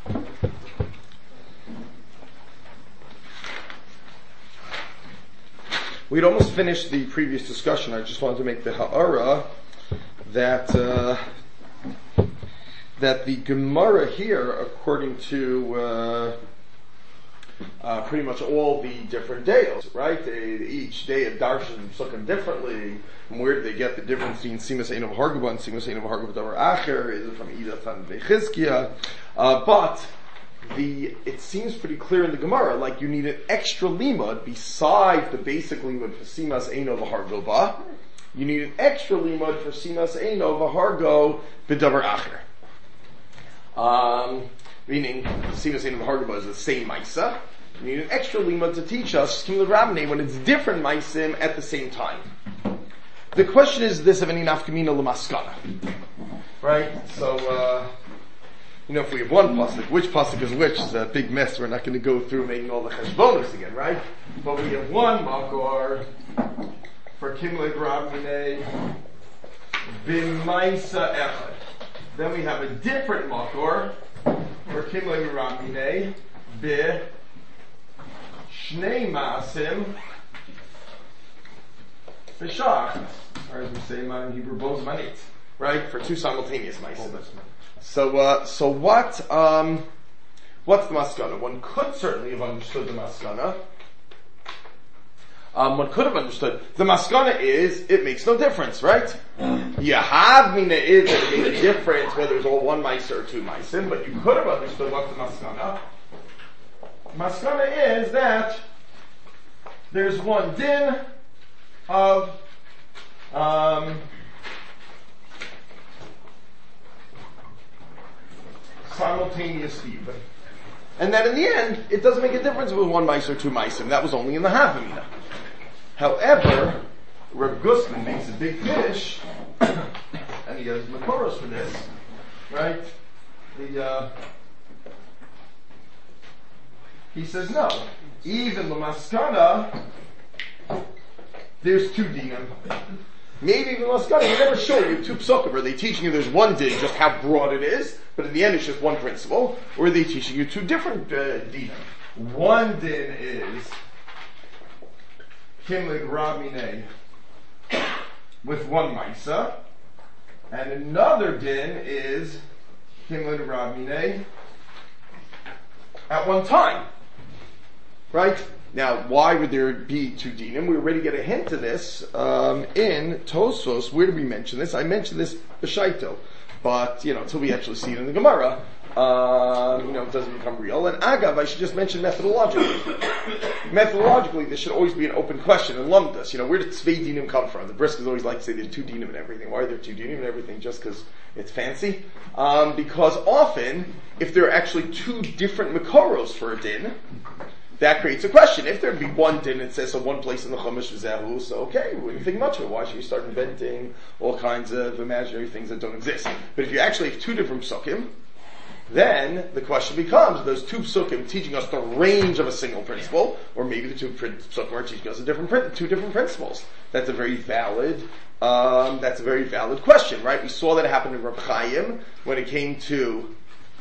We'd almost finished the previous discussion. I just wanted to make the ha'ara that the Gemara here, according to pretty much all the different days, right? Each day of Darshan Sukkim differently. And where do they get the difference between Simas Ein of Hargava and Simas Ein of Hargava Davar Acher? Is it from Idatan Vechizkiah? But it seems pretty clear in the Gemara, like you need an extra limud besides the basic limud for Simas Ein of Hargava. You need an extra limud for Simas Ein of Hargo B'Davar Acher. Meaning, Simas Ein of Hargava is the same Maisa. You need an extra limud to teach us Kimul Rabnei when it's different Maisim at the same time. The question is this of any nafkamina l'maskana. Right? So, if we have one pasuk, which pasuk is which is a big mess. We're not going to go through making all the cheshbonos again, right? But we have one makor for Kimul Rabnei b'maisa echad. Then we have a different makor for Kimul Rabnei b'shnei maasim b'shach. Or as we say in Hebrew, bo zmanit, right? For two simultaneous maasim. So what's the maskana? One could certainly have understood the maskana. One could have understood. The maskana is, it makes no difference, right? Yahavmina is that it made a difference whether it's all one meiser or two meisim, but you could have understood what's the maskana. Maskana is that there's one din of simultaneous diva. And that in the end, it doesn't make a difference if it was one mice or two meisim. That was only in the Havamina. However, Reb Gusman makes a big finish, and he has Makoros for this, right? He says no. Even the Maskana, there's two dinim. Maybe even Maskana, you're never sure. You have two psukim. Are they teaching you there's one din, just how broad it is, but in the end it's just one principle? Or are they teaching you two different dinim? One din is Kimlig Rabineh with one Maisa, and another din is Kimlig Rabineh at one time. Right? Now, why would there be two dinim? We already get a hint of this in Tosfos. Where did we mention this? I mentioned this b'shaito, but until we actually see it in the Gemara, it doesn't become real. And agav, I should just mention methodologically. Methodologically, this should always be an open question. And lumdas, where did tzvei dinim come from? The Briskers always like to say there's two dinim and everything. Why are there two dinim and everything? Just because it's fancy? Because often, if there are actually two different makoros for a din, that creates a question. If there'd be one din, it says so one place in the Chumash is Zehu, so okay, we wouldn't think much of it. Why should you start inventing all kinds of imaginary things that don't exist? But if you actually have two different psukim, then the question becomes, are those two psukim teaching us the range of a single principle, or maybe the two psukim are teaching us two different principles? That's a very valid question, right? We saw that happen in Reb Chaim when it came to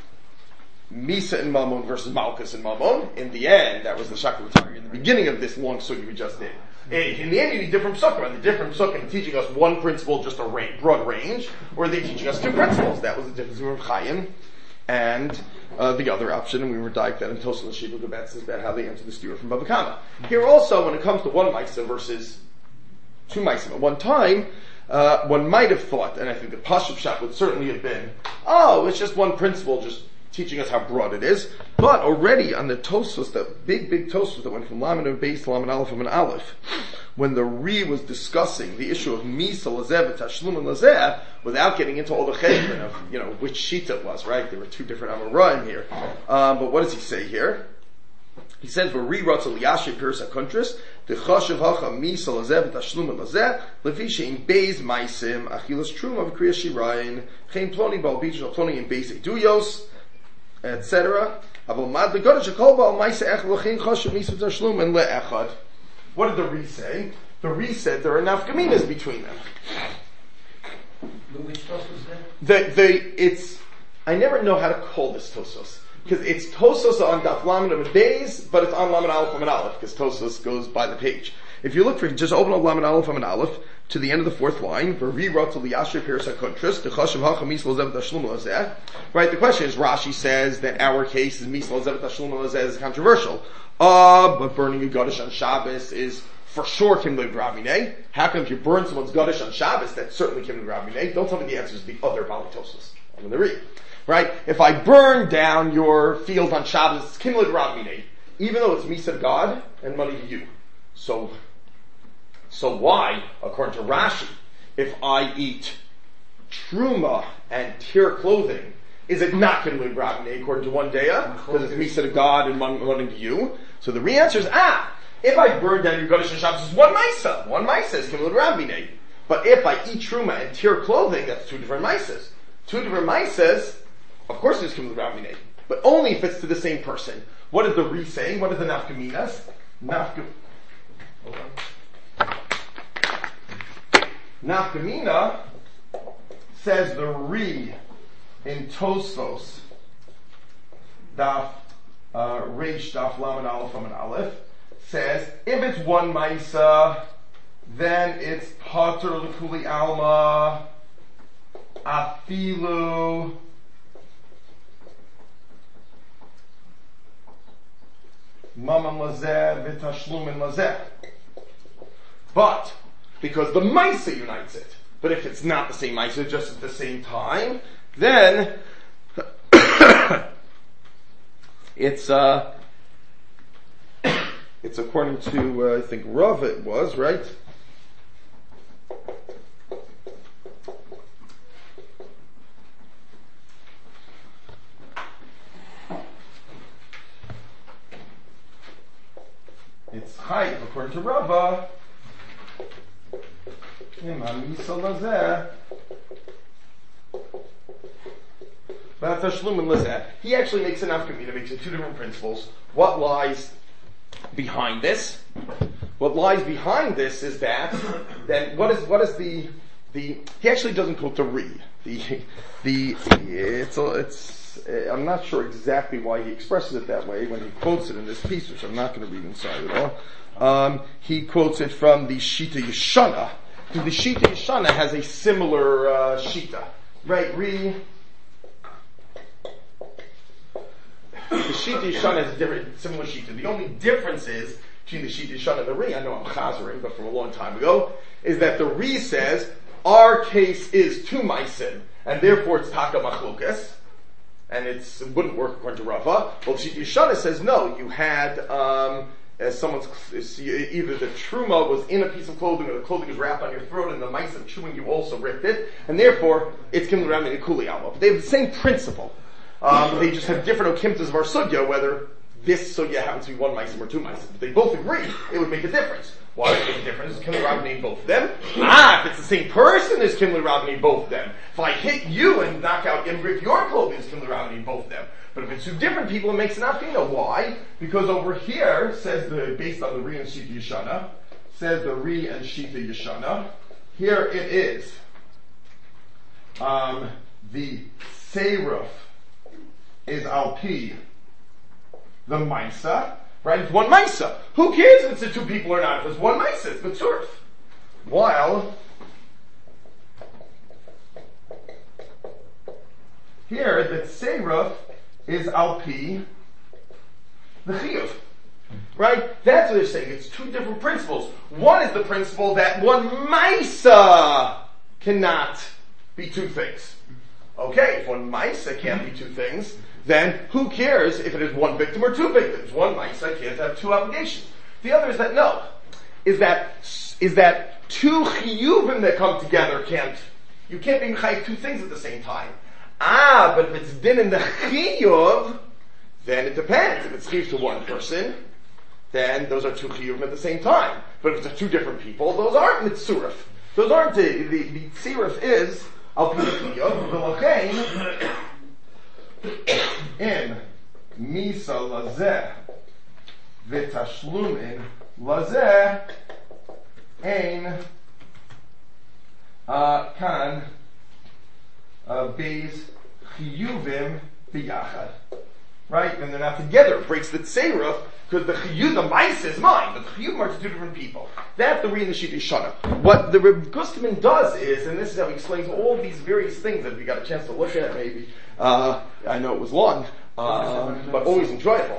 Misa and Mammon versus Malchus and Mammon. In the end, that was the Shaklatari. In the beginning of this long sugi we just did. In the end, you need different psukim. And the different psukim teaching us one principle, just a broad range, or are they teaching us two principles? That was the difference between Chaim and the other option, and we were diked that in Tosel and Shiva Gabetz is about how they answer the steward from Bava Kama. Here also, when it comes to one Maisa versus two Maisa at one time, one might have thought, and I think the Pashup Shap would certainly have been, it's just one principle, just teaching us how broad it is. But already on the Tosfos, the big Tosfos that went from Lamed and Beis to Lamed Aleph and Aleph, when the Ri was discussing the issue of Misa Lazeh, Tashlum and Lazeh, without getting into all the cheshbon of, which shita it was, right? There were two different Amoraim here. But what does he say here? He says, "Ri Ratzel Yashe Pirsa Kuntris, the Choshev Hacha Misa Lazeh, Tashlum and Lazeh, Lefi Shein Beis Maisim, Achilas Trum of Kriya Shirayin, Chein Ploni Bal Beach, Ploni in Beis Eduyos, etc. What did the Ri say? The Ri said there are nafkaminas between them. Which Tosfos is that? I never know how to call this Tosos. because it's Tosos on Daf Lamed Amud Beis, but it's on Lamed Aleph Amud Aleph, because Tosos goes by the page. If you look for, just open up Lamed Aleph Amud Aleph to the end of the fourth line. Right, the question is, Rashi says that our case is Misla Zevet Tashlum Lazeh is controversial. But burning a Gadish on Shabbos is for sure Kimli Rabineh. How come if you burn someone's Gadish on Shabbos, that's certainly Kimli Rabineh? Don't tell me the answer is the other Balitosis. I'm going to read. Right? If I burn down your field on Shabbos, it's Kimli Rabineh, even though it's Misa God and money to you. So why, according to Rashi, if I eat truma and tear clothing, is it not going to be Rabbaneh according to one daya? Because it's Misa to God and money to you. So the answer is, if I burn down your Gadish and Shabbos, it's one Misa. One Misa is Kimul Rabbaneh. But if I eat truma and tear clothing, that's two different Misas. Two different Misas, of course it's Kimul Rabbaneh. But only if it's to the same person. What is the Re saying? What is the Nafkaminas? Nafkamina says the Re in Tosfos, Daf Reish Daf Lamed Aleph Amud Aleph, says if it's one Maisa, then it's Pater L'Kuli Alma Afilu Mamam Lazeh V'Tashlumin Lazeh. But because the Maisa unites it. But if it's not the same Maisa, just at the same time, then it's according to I think Rav it was, right? It's Chayiv according to Rava. He actually makes an afkamina, makes it two different principles. What lies behind this? What lies behind this is that then what is the he actually doesn't quote the Re. I'm not sure exactly why he expresses it that way when he quotes it in this piece, which I'm not going to read inside at all. He quotes it from the Shita Yeshana. The Shita Yeshana has a similar Shita, right? The Shita Yeshana has a similar Shita. The only difference is between the Shita Yeshana and the Re, I know I'm chazering, but from a long time ago, is that the Re says our case is two maisim, and therefore it's taka machlokas, and it wouldn't work according to Rava. Well, Shita Yeshana says no. You had either the truma was in a piece of clothing or the clothing was wrapped on your throat and the mice of chewing you also ripped it, and therefore it's kimli ram and kuli alma. But they have the same principle. They just have different okimtas of our sugya, whether this sugya happens to be one meisim or two meisim. But they both agree it would make a difference. Why would it make a difference? Is kimli ram both of them? If it's the same person, there's kimli ram both of them. If I hit you and knock out and rip your clothing, there's kimli ram both of them. But if it's two different people, it makes an afina. Why? Because over here, based on the Re and Shita Yeshana, says the Re and Shita Yeshana, here it is. The Seiruf is Alpi, the Maisa, right? It's one Maisa. Who cares if it's the two people or not? If it's one Maisa, it's the Tzurf. While here, the Seiruf is Alpi, the Chiyuv. Right? That's what they're saying. It's two different principles. One is the principle that one Maisa cannot be two things. Okay, if one Maisa can't be two things, then who cares if it is one victim or two victims? One Maisa can't have two obligations. The other is that no. Is that two Chiyuvim that come together you can't be Chayiv two things at the same time. But if it's din in the chiyuv, then it depends. If it's chiyuv to one person, then those are two chiyuvim at the same time. But if it's two different people, those aren't mitzurif. Those aren't the tzirif is al pi chiyuv v'lachein in misa lazeh v'tashlumin lazeh ein kan beis chiyuvim biyachad. right? And they're not together. It breaks the tseiruf, because the chiyuv, the maisa is mine, but the chiyuv are two different people. That's the reading the Shita Shana. What the Reb Gustman does is, and this is how he explains all these various things that we got a chance to look at maybe. I know it was long, but always enjoyable.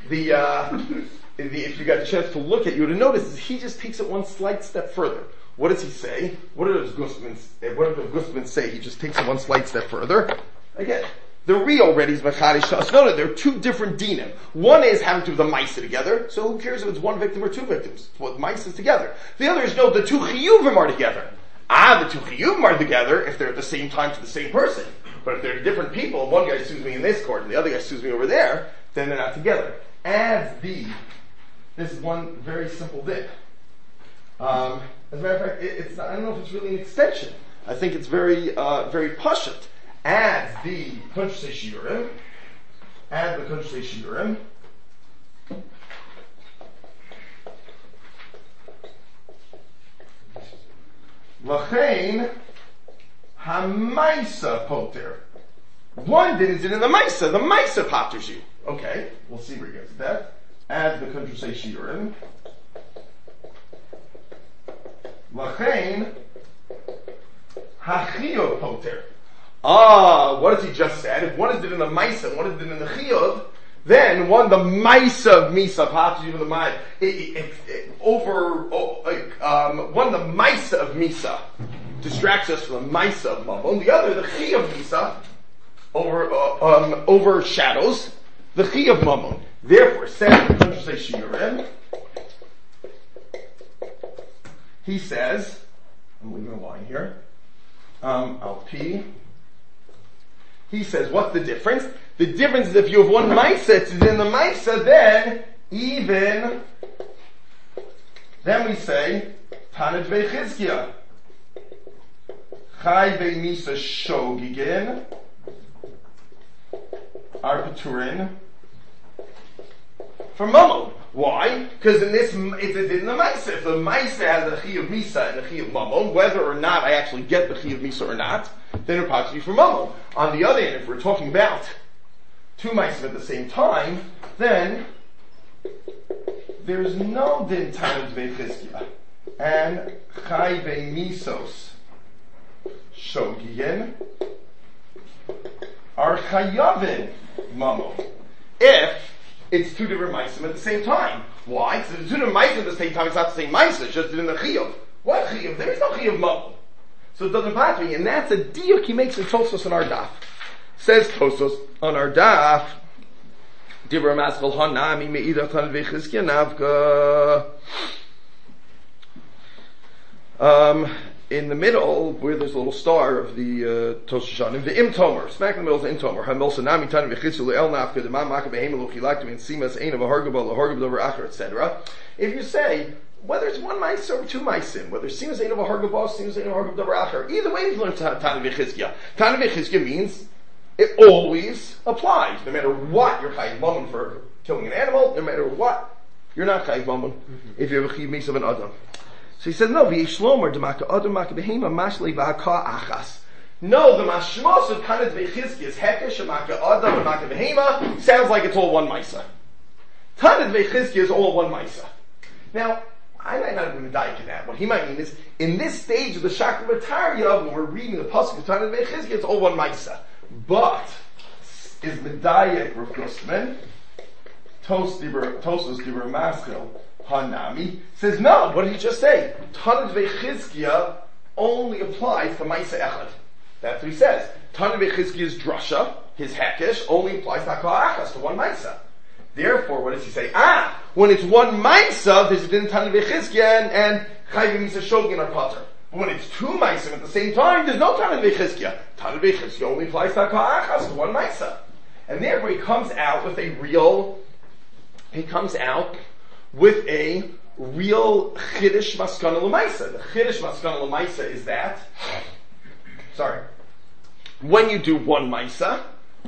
If you got a chance to look at, you would have noticed he just takes it one slight step further. What does he say? What does Gustman say? He just takes it one slight step further. Again, the real ready is Mechadish Shas. No, there are two different dinim. One is having to do the Maisa together, so who cares if it's one victim or two victims? What Maisa is together. The other is, no, the two Chiyuvim are together. The two Chiyuvim are together if they're at the same time to the same person. But if they're different people, one guy sues me in this court and the other guy sues me over there, then they're not together. This is one very simple dip. As a matter of fact, it's not, I don't know if it's really an extension. I think it's very pashut. Adds the Kunshei Shiurim. Add the Kunshei Shiurim. Lachain Hamaisa Poter. One didn't in the Maisa. The Maisa potters you. Okay, we'll see where he gets that. Add the Kunshei Shiurim. Lachain Hachiyot Poter. What has he just said? If one is did in the Maisa and one is did in the Chiyuv, then one, the Maisa of Misa, Patu, the Mai, one, the Maisa of Misa distracts us from the Maisa of Mammon. The other, the Chiyuv Misa, overshadows the Chiyuv Mammon. Therefore, he says, I'm leaving a line here, I'll P. He says, what's the difference? The difference is if you have one Maisa, it's in the Maisa, then we say, Tanit Vechizkia. Chai Misa Shogigin, Arpaturin, for Mammon. Why? Because in this, it's in the Maisa. If the Maisa has a Chi of Misa and a Chi of Mammon, whether or not I actually get the Chi of Misa or not, then it probably be for Mammon. On the other hand, if we're talking about two Maisa at the same time, then there's no Din Tanit Vechizkia. And Chai Misos Shogien are Chayavin Mammon. If it's two different Maisim at the same time. Why? Because if it's two different Maisim at the same time, it's not the same Maisim, it's just in the Chiyuv. What Chiyuv? There is no Chiyuv Mammon. So it doesn't bother me, and that's a diuk he makes in Tosos on our daf. Says Tosos on our daf, Dibra Maschal Hanami Me'idach Tan Vechizkia Navka. In the middle, where there's a little star of the Toshanim, the Im Tomer, smack in the middle is the Im Tomer. Hamil Sanami Tan Vechizkia Le'el Navka Demam Maka Behemelu Chilaktim and Simas Ein of Ahargabal Ahargabal Acher, etc. If you say whether it's one Maisa or two Maisim, whether Simas Ein of Ahargabal, Simas Ein of Ahargabal Acher, either way, you learn Tan Vechizkia. Tan Vechizkia means it always applies, no matter what you're Chayiv Mammon for killing an animal, no matter what you're not Chayiv Mammon if you have a Chayiv Misa of an Adam. So he says, no, v'yishlomer demaka adam maka behema mashlei v'haka achas. No, the mashmos of Tanit Vechizkia is hekesh maka adam and maka behema sounds like it's all one Maisa. Tanit Vechizkia is all one Maisa. Now, I might not have been medayik in that. What he might mean is, in this stage of the Shakra B'Tarya, when we're reading the pasuk of Tanit Vechizkia, it's all one Maisa. But is medayik Rav Gustman, Tosos Dibur Maschil, Hanami, says no, what did he just say? Tanit Vechizkia only applies to Maisa Echad. That's what he says. Tanit Vechizkia's drasha, his hekesh, only applies to Hakal Achas, to one Maisa. Therefore, what does he say? When it's one Maisa, there's been Tanit Vechizkia and Chayv Misa Shogin or Potter. But when it's two Maisa at the same time, there's no Tanit Vechizkia. Tanit Vechizkia only applies to Hakal Achas, to one Maisa. And therefore he comes out with a real Chiddush Maskana L'Maisa. The Chiddush Maskana L'Maisa is that, when you do one Maisa,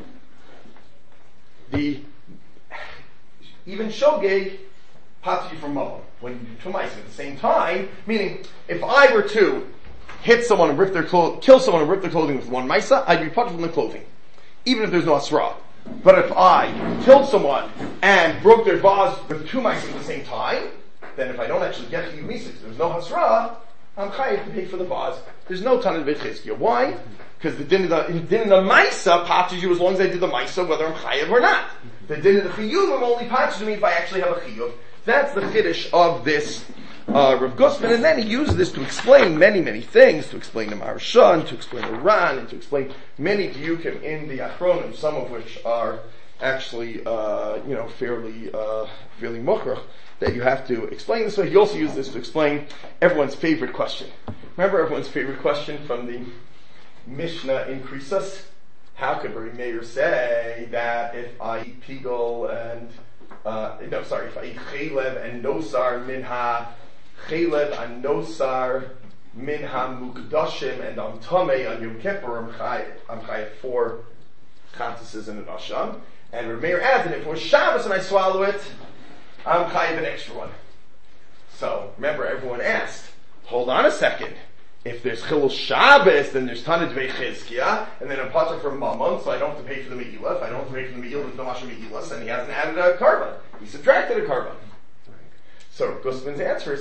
even Shogeg pots you from Mammon. When you do two Maisa at the same time, meaning, if I were to hit someone and kill someone and rip their clothing with one Maisa, I'd be potter from the clothing. Even if there's no Asra. But if I killed someone and broke their vase with two mice at the same time, then if I don't actually get chiyuv misik, there's no hasra, I'm chayiv to pay for the vase. There's no Tana Beit Chizkiya. Why? Because the din of the Maisa patches you as long as I did the Maisa, whether I'm chayiv or not. The din of the chiyuv only patches me if I actually have a chiyuv. That's the chiddush of this Rav Gusman, and then he used this to explain many, many things, to explain the Maharsha, and to explain the Ran, and to explain many diukim in the Achronim, some of which are actually, fairly mukhrach, that you have to explain this way. He also used this to explain everyone's favorite question. Remember everyone's favorite question from the Mishnah in Krisos? How could Rabbi Meir say that if I eat pigol and if I eat chaylev and nosar chaylev and nosar minha mukdashim and I'm tamei on Yom Kippur, I'm chayav 4 chantuses and an asham. And Rabbi Meir added, if it was Shabbos and I swallow it, I'm chayav an extra one. So remember, everyone asked, hold on a second. If there's Chilul Shabbos, then there's Tana Dvei Chizkiya, and then I'm patur for Mammon, so I don't have to pay for the Me'ilah. If I don't have to pay for the Me'ilah, there's no Masha Me'ilah, and he hasn't added a carbon. He subtracted a carbon. So Rav Gusman's answer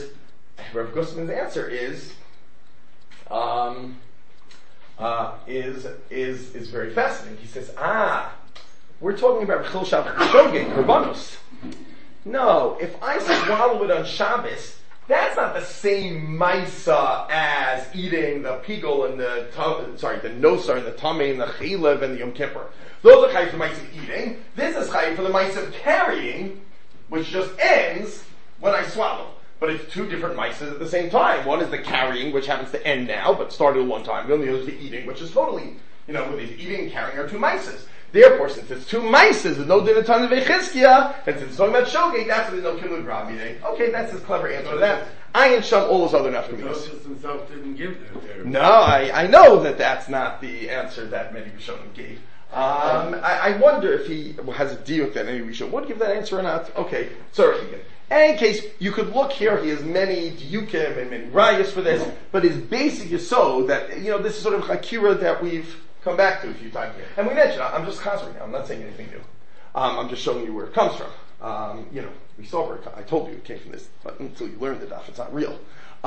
is very fascinating. He says, we're talking about Chilul Shabbos Shogeg, Korbanos. No, if I swallow it on Shabbos, that's not the same maisa as eating the pigol and the nosar and the tamei and the chaylev and the Yom Kippur. Those are chayiv for the maisa of eating. This is chayiv for the maisa of carrying, which just ends when I swallow. But it's two different maisas at the same time. One is the carrying, which happens to end now, but started at one time. The other is the eating, which is totally, with these eating and carrying are two maisas. Therefore, since it's two maisas, there's no din of Tana Dvei Chizkiya, and since it's talking about shogeg, that's why there's no kilud rabbi. Okay, that's his clever answer to that. Ayin Sham, all those other nafkaminos. Moses himself didn't give that. No, I know that's not the answer that many Rishonim gave. I wonder if he has a deal with that. Maybe Rishon would give that answer or not. Okay, sorry again. In any case, you could look here, he has many diukim and many rayas for this, but his basic is so that, this is sort of hakira that we've come back to a few times. And we mentioned, I'm just chazering now, I'm not saying anything new. I'm just showing you where it comes from. We saw where I told you it came from this, but until you learn the daf, it's not real.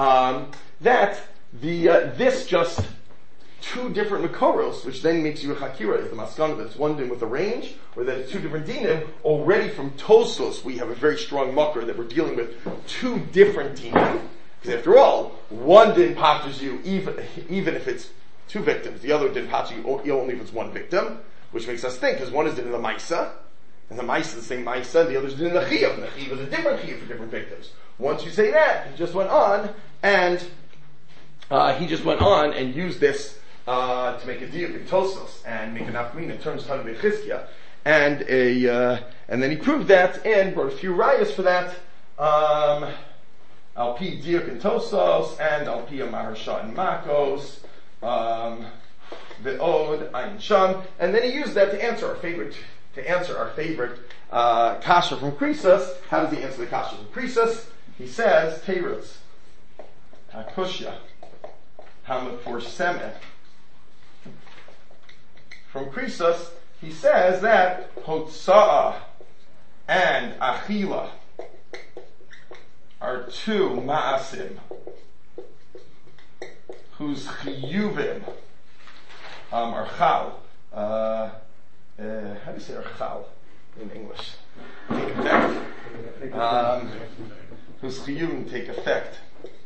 This just two different makoros, which then makes you a chakira, is the maskana that it's one din with a range, or that it's two different dinim. Already from Tosfos, we have a very strong makar that we're dealing with two different dinim. Because after all, one din patches you even if it's two victims. The other din patches you only if it's one victim, which makes us think, because one is din in the maisa, and the maisa is the same maisa, and the other is din in the chiyuv. And the chiyuv is a different chiyuv for different victims. Once you say that, he just went on and used this to make a deal in Tosfos and make an afmin in terms of Tana Beit Chizkiya, and then he proved that and brought a few rayas for that. Al pi diuk in Tosfos and al pi Maharsha in Makos, the Od Ayin Sham, and then he used that to answer our favorite kasha from Krisos. How does he answer the kasha from Krisos? He says Teirutz Hakushya Hamafur Semeh. From Krisos, he says that Hotza'ah and Achila are two ma'asim whose chiyuvim are chal. How do you say chal in English? Take effect. Whose chiyuvim take effect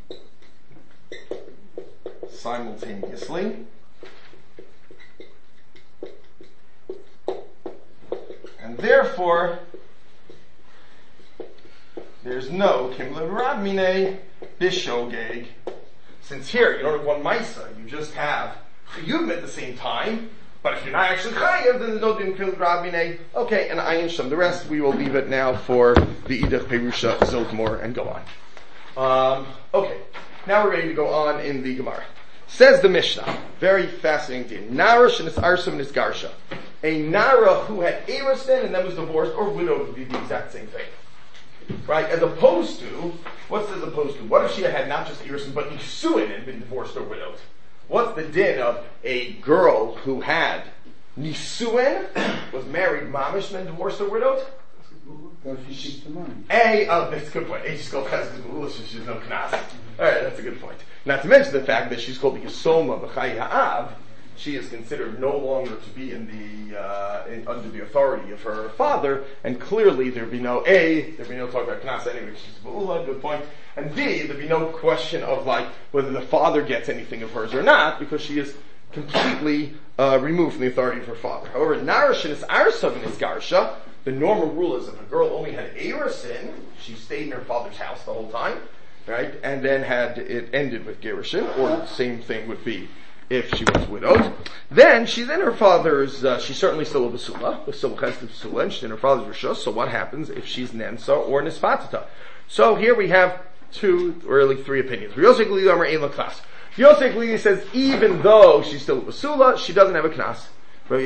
simultaneously. And therefore, there's no Kimlev Rab Mine Bishogeg. Since here, you don't have one Maisa, you just have Chiyuv at the same time, but if you're not actually Chayav, then there's no Kimlev Rab Mine. Okay, and Ayin Sham. The rest, we will leave it now for the Idach Perusha Ziltmor and go on. Okay, now we're ready to go on in the Gemara. Says the Mishnah, very fascinating thing. Nara shenis arsim nis garsha. A Nara who had Eriston and then was divorced, or widowed would be the exact same thing. Right? As opposed to, what's as opposed to? What if she had not just Eriston, but Isuin and been divorced or widowed? What's the din of a girl who had Nisuen was married, mamish, and then divorced or widowed. So she keeps the money. That's a good point. A, she's called Chesed Geula, so she's no Knas. Alright, that's a good point. Not to mention the fact that she's called the Yesoma B'chai Ha'av. She is considered no longer to be under the authority of her father, and clearly there'd be no talk about Knas anyway, she's Geula, good point. And B, there'd be no question of whether the father gets anything of hers or not, because she is completely removed from the authority of her father. However, Narashin is Arsav in his Garsha. The normal rule is if a girl only had Erusin, she stayed in her father's house the whole time, right? And then had it ended with Gerushin, or the same thing would be if she was widowed. Then she's in her father's, she's certainly still a Basula, and she's in her father's Rishus. So what happens if she's Nensa or Nisfatata? So here we have three opinions. Yosef Glili says even though she's still a Basula, she doesn't have a Knas. Rabbi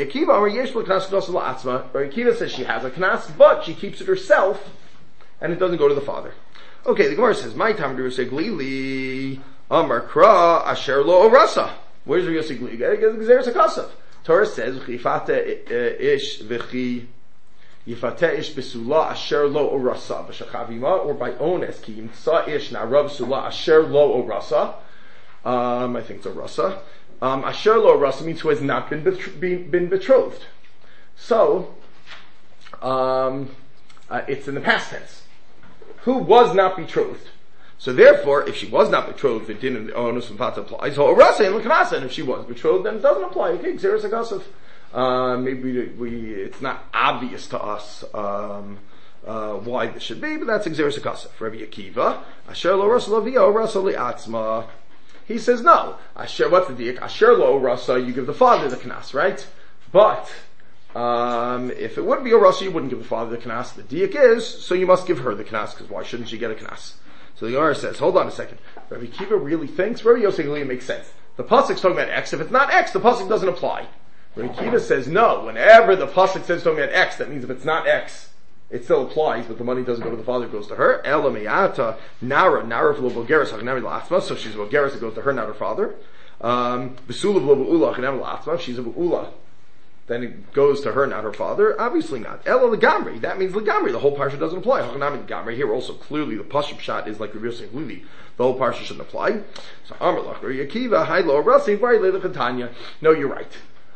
Akiva says she has a Knas, but she keeps it herself, and it doesn't go to the father. Okay, the Gemara says, my time to say Glili, Amar Kra, Asher Lo Orasa. Where's Rabbi Yosef Glili? Gzeres HaKasav. Torah says, Chifate ish v'chi, Yifate ish besula Asher Lo Orasa, B'shachavima, or by Ones, Ki Yimtsa ish Na'rav Sula Asher Lo Orasa. I think it's Orasa. Asher Lo Orasa means who has not been betrothed. So, it's in the past tense. Who was not betrothed. So therefore, if she was not betrothed, it didn't, Onus and Fata applies. So Orasa and L'Kanasa, and if she was betrothed, then it doesn't apply. Okay, Gzeres HaKasav. Maybe it's not obvious to us, why this should be, but that's Gzeres HaKasav. Rabbi Akiva, Asher Lo Orasa L'Avia, Orasa Li'atzma. He says no. Asher, what's the diak? Asher Lo Orasa, you give the father the Knas, right? But, if it wouldn't be Orasa, you wouldn't give the father the Knas. The diak is, so you must give her the Knas, because why shouldn't she get a Knas? So the Gemara says, hold on a second. Rabbi Akiva really thinks, Rabbi Yosef Glili makes sense. The Pasuk's talking about X. If it's not X, the Pasuk doesn't apply. Rabbi Akiva says no. Whenever the Pasuk says talking about X, that means if it's not X, it still applies, but the money doesn't go to the father, it goes to her. Ela me'ata, nara v'lo bogeres, hachnami l'atma, so she's a bogeres, it goes to her, not her father. Besula v'lo b'ula, hachnami l'atma, she's a b'ula, then it goes to her, not her father. Obviously not. Ela l'gamri, that means l'gamri, the whole parsha doesn't apply. Hachnami l'gamri, here also clearly the pashut shot is like Rabbi Yosef Glili, the whole parsha shouldn't apply. So Amar lach, Rabbi Akiva, hai lo rasi, vari le'lechatanya. No, you're right.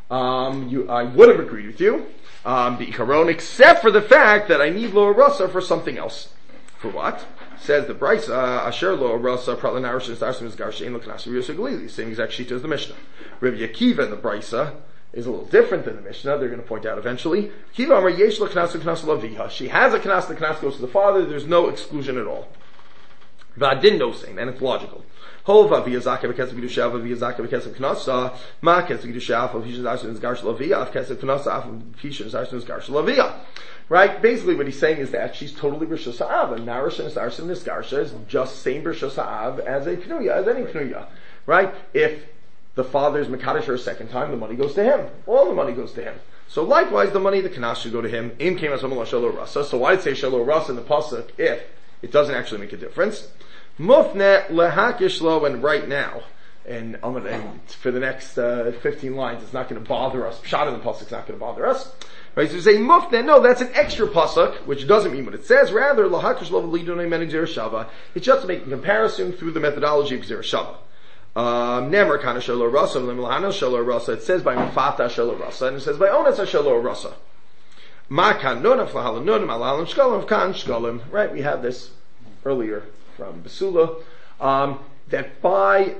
I would have agreed with you. The Ikaron, except for the fact that I need Lo Rasa for something else. For what? Says the Brisa, Asher Lo Rasa, Pralanarish, Starsim, Garsha, in Loknas, Yosef Glili, same exact sheet as the Mishnah. Rabbi Akiva in the Brisa is a little different than the Mishnah, they're going to point out eventually. Akiva Amar Yesh Loknas, Loknas Laviha. She has a Knas, the Knas goes to the father, there's no exclusion at all. But I didn't know saying, and it's logical. Hova v'yazaka v'kesef g'dusha v'yazaka v'kesef knasa ma kesef g'dusha v'hishin zarshin zgarsh lavia v'kesef knasa v'hishin zarshin zgarsh lavia. Right? Basically, what he's saying is that she's totally b'rshus ha'av. And Narash and Zarshin and Zgarsha is just same b'rshus ha'av as a knuya, as any knuya. Right? If the father is mekadosh her a second time, the money goes to him. All the money goes to him. So likewise, the money, the knas should go to him. In came as shelo rasa. So why did it say shelo rasa in the pasuk if it doesn't actually make a difference? Mufne lehakishlo, and right now, and I'm gonna, for the next 15 lines, it's not going to bother us. Pshat in the pasuk's not going to bother us. Right? So we say mufne. No, that's an extra pasuk, which doesn't mean what it says. Rather, lahakishlo v'lidonei men gzera shava. It's just to make a comparison through the methodology of gzera shava. Nemer kana shelo rasa v'lemilhana shelo rasa. It says by mafata shelo rasa, and it says by onas shelo rasa. Ma kan nonaf lahalam nonim alahalam shkalim kan shkalim. Right? We had this earlier from Basula, that by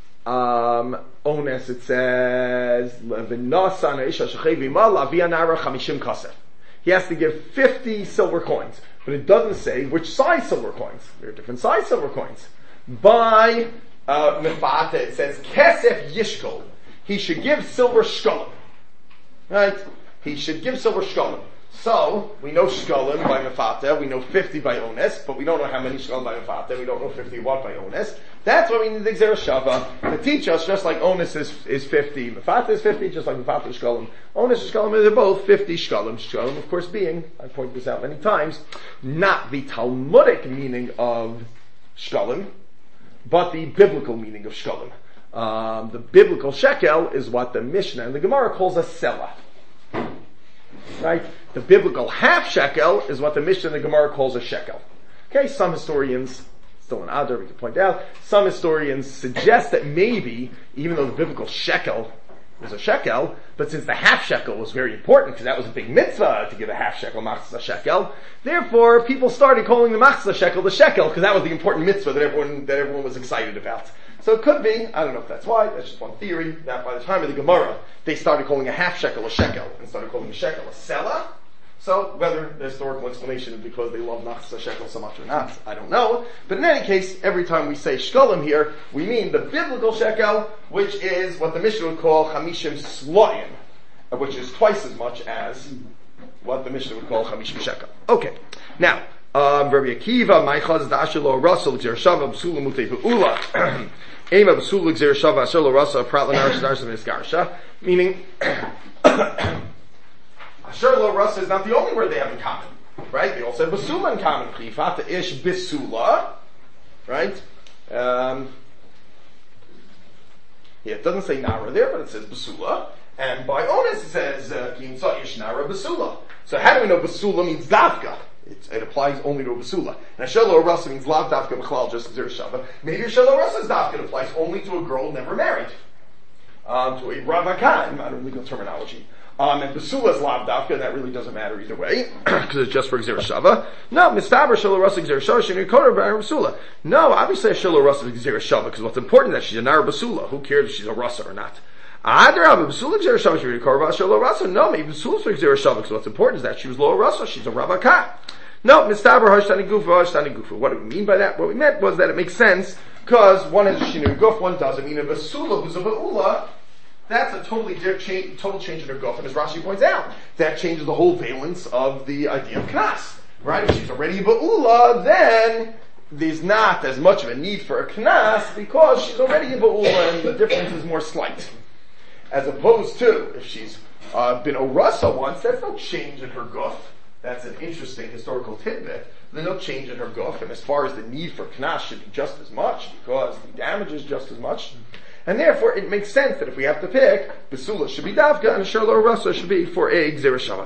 Ones it says he has to give 50 silver coins, but it doesn't say which size silver coins. There are different size silver coins. By Mefata it says Kesef Yishkol. He should give silver shkolim. Right? He should give silver shkolim. So, we know shkolim by Mefata, we know 50 by Ones, but we don't know how many shkolim by Mefata, we don't know 50 what by Ones. That's why we need the Gzera Shava to teach us, just like Ones is 50, Mefata is 50, just like Mefata is shkolim. Ones and shkolim, they're both 50 shkolim. Shkolim, of course, being, I pointed this out many times, not the Talmudic meaning of shkolim, but the biblical meaning of shkolim. The biblical shekel is what the Mishnah and the Gemara calls a selah. Right? The biblical half shekel is what the Mishnah and the Gemara calls a shekel. Okay, some historians, still an Adar, we can point out, some historians suggest that maybe, even though the biblical shekel was a shekel, but since the half shekel was very important, because that was a big mitzvah to give a half shekel, machzah shekel, therefore people started calling the machzah shekel the shekel, because that was the important mitzvah that everyone was excited about. So it could be, I don't know if that's why, that's just one theory, that by the time of the Gemara, they started calling a half shekel a shekel, and started calling a shekel a selah. So, whether the historical explanation is because they love machzah shekel so much or not, I don't know. But in any case, every time we say shkolim here, we mean the biblical shekel, which is what the Mishnah would call chamishim sloim, which is twice as much as what the Mishnah would call chamishim shekel. Okay. Now, Rabbi Akiva, Maichaz Dashilo Russell, Xershava, B'sula Mutei Be'ula, Ema B'sula Xershava, Asherlo Russell, Pratlanar Shadarsha Miskarsha, meaning, Asherlo Russell is not the only word they have in common, right? They also have Basula in common. Chifata Ish Bisula, right? It doesn't say Nara there, but it says Basula. And by onus it says Kinsa Ish Nara Basula. So how do we know Basula means Davka? It applies only to a Basula. And Asherlo Russell means Lav Davka B'chlal, just as there's Shava. Maybe Asherlo Russell's Davka applies only to a girl never married. To a Ravaka, in modern legal terminology. And Basula is Lav Davka, and that really doesn't matter either way, because it's just for Gzer Shava. No, Mistaber Shelo Rasa Gzer Shava, Shenu Koder Bar Basula. No, obviously Shelo Rasa Gzer Shava, because what's important is that she's a Nar Basula. Who cares if she's a Rasa or not? Adar Basula Gzer Shava, Shenu Koder Shelo Rasa. No, maybe Basula's for Gzer Shava, because what's important is that she was Lo Rasa, she's a Ravaka. No, Mistaber Hashtani Gufa, Hashtani Gufa. What do we mean by that? What we meant was that it makes sense, because one has a Shenu Guf, one doesn't. I mean, a Basula who's a Ba'ula, that's a total change in her guf, and as Rashi points out, that changes the whole valence of the idea of knas. Right? If she's already a ba'ula, then there's not as much of a need for a knas because she's already a ba'ula, and the difference is more slight. As opposed to, if she's been a rasa once, that's no change in her guf. That's an interesting historical tidbit. There's no change in her guf, and as far as the need for knas should be just as much, because the damage is just as much. And therefore, it makes sense that if we have to pick, Basula should be Davka, and Sherlo Rasa should be for a Gzer Shava.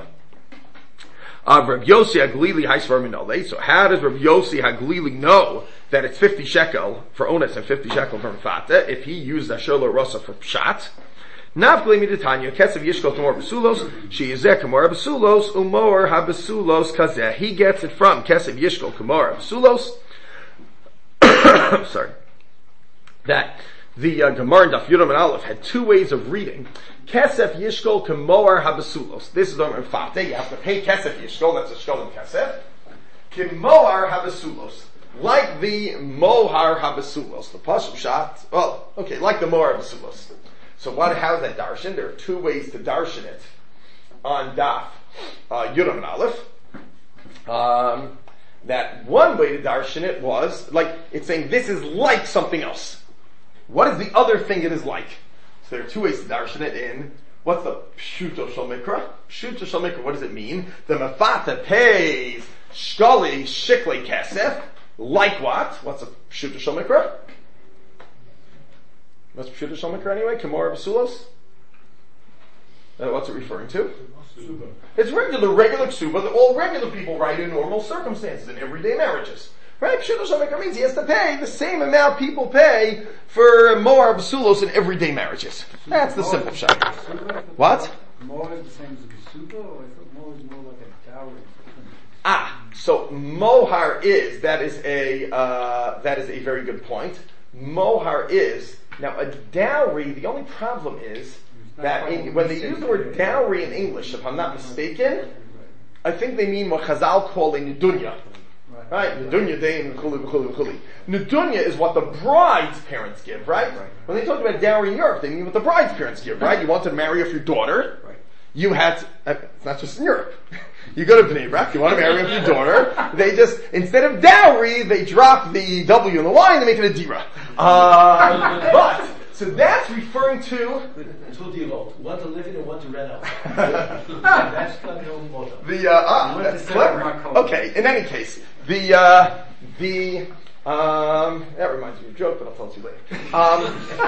Rav Yossi Haglili Haisvar Minole. So how does Rav Yossi Haglili know that it's 50 shekel for Ones and 50 shekel for Mfata if he used Sherlo Rasa for Pshat? Navgli Midatanya, Kesav Yishkol Kamor Basulos, she is there Kamor Basulos, Umor Habasulos Kazeh. He gets it from Kesav Yishkol Kamor Basulos. Sorry. That the Gemara and Daf Yudam and Aleph had two ways of reading. Kesef Yishkol Kemoar Habasulos. This is Omer Mfate. You have to pay Kesef Yishkol. That's a Shkol in Kesef. Kemoar Habasulos. Like the Mohar Habasulos. The Pashup Shat. Well, okay, like the Mohar Habasulos. So how is that darshan? There are two ways to darshan it on Daf Yudam and Aleph. That one way to darshan it was, like, it's saying this is like something else. What is the other thing it is like? So there are two ways to darshan it in. What's the Pshuto Shal Mikra? Pshuto Shal Mikra, what does it mean? The Mefata pays Shkali Shikli Kesef. Like what? What's a Pshuto Shal Mikra? What's Pshuto Shal Mikra anyway? Kimor Basulos? What's it referring to? Ksuba. It's regular ksuba that all regular people write in normal circumstances, in everyday marriages. Right? Pshuto Shal Mikra means he has to pay the same amount people pay for Moar Basulos in everyday marriages. That's the simple shot. What? Moar is the same as a ksuba, or I thought Moar is more like a dowry. So Mohar that is a very good point. Mohar is, now a dowry, the only problem is that when they use the word dowry in English, if I'm not mistaken, I think they mean what Chazal call a nedunya. Right? Nedunya dein v'chuli v'chuli v'chuli. Nedunya is what the bride's parents give, right? When they talk about dowry in Europe, they mean what the bride's parents give, right? You wanted to marry off your daughter. You had to, it's not just in Europe. You go to Bnei Brak, you want to marry off your daughter. They just, instead of dowry, they drop the W and the Y and they make it a dira. But, so that's referring to two deal, one to live in and one to rent out. That's not the only model. That's clever. Okay, in any case, that reminds me of a joke, but I'll tell it to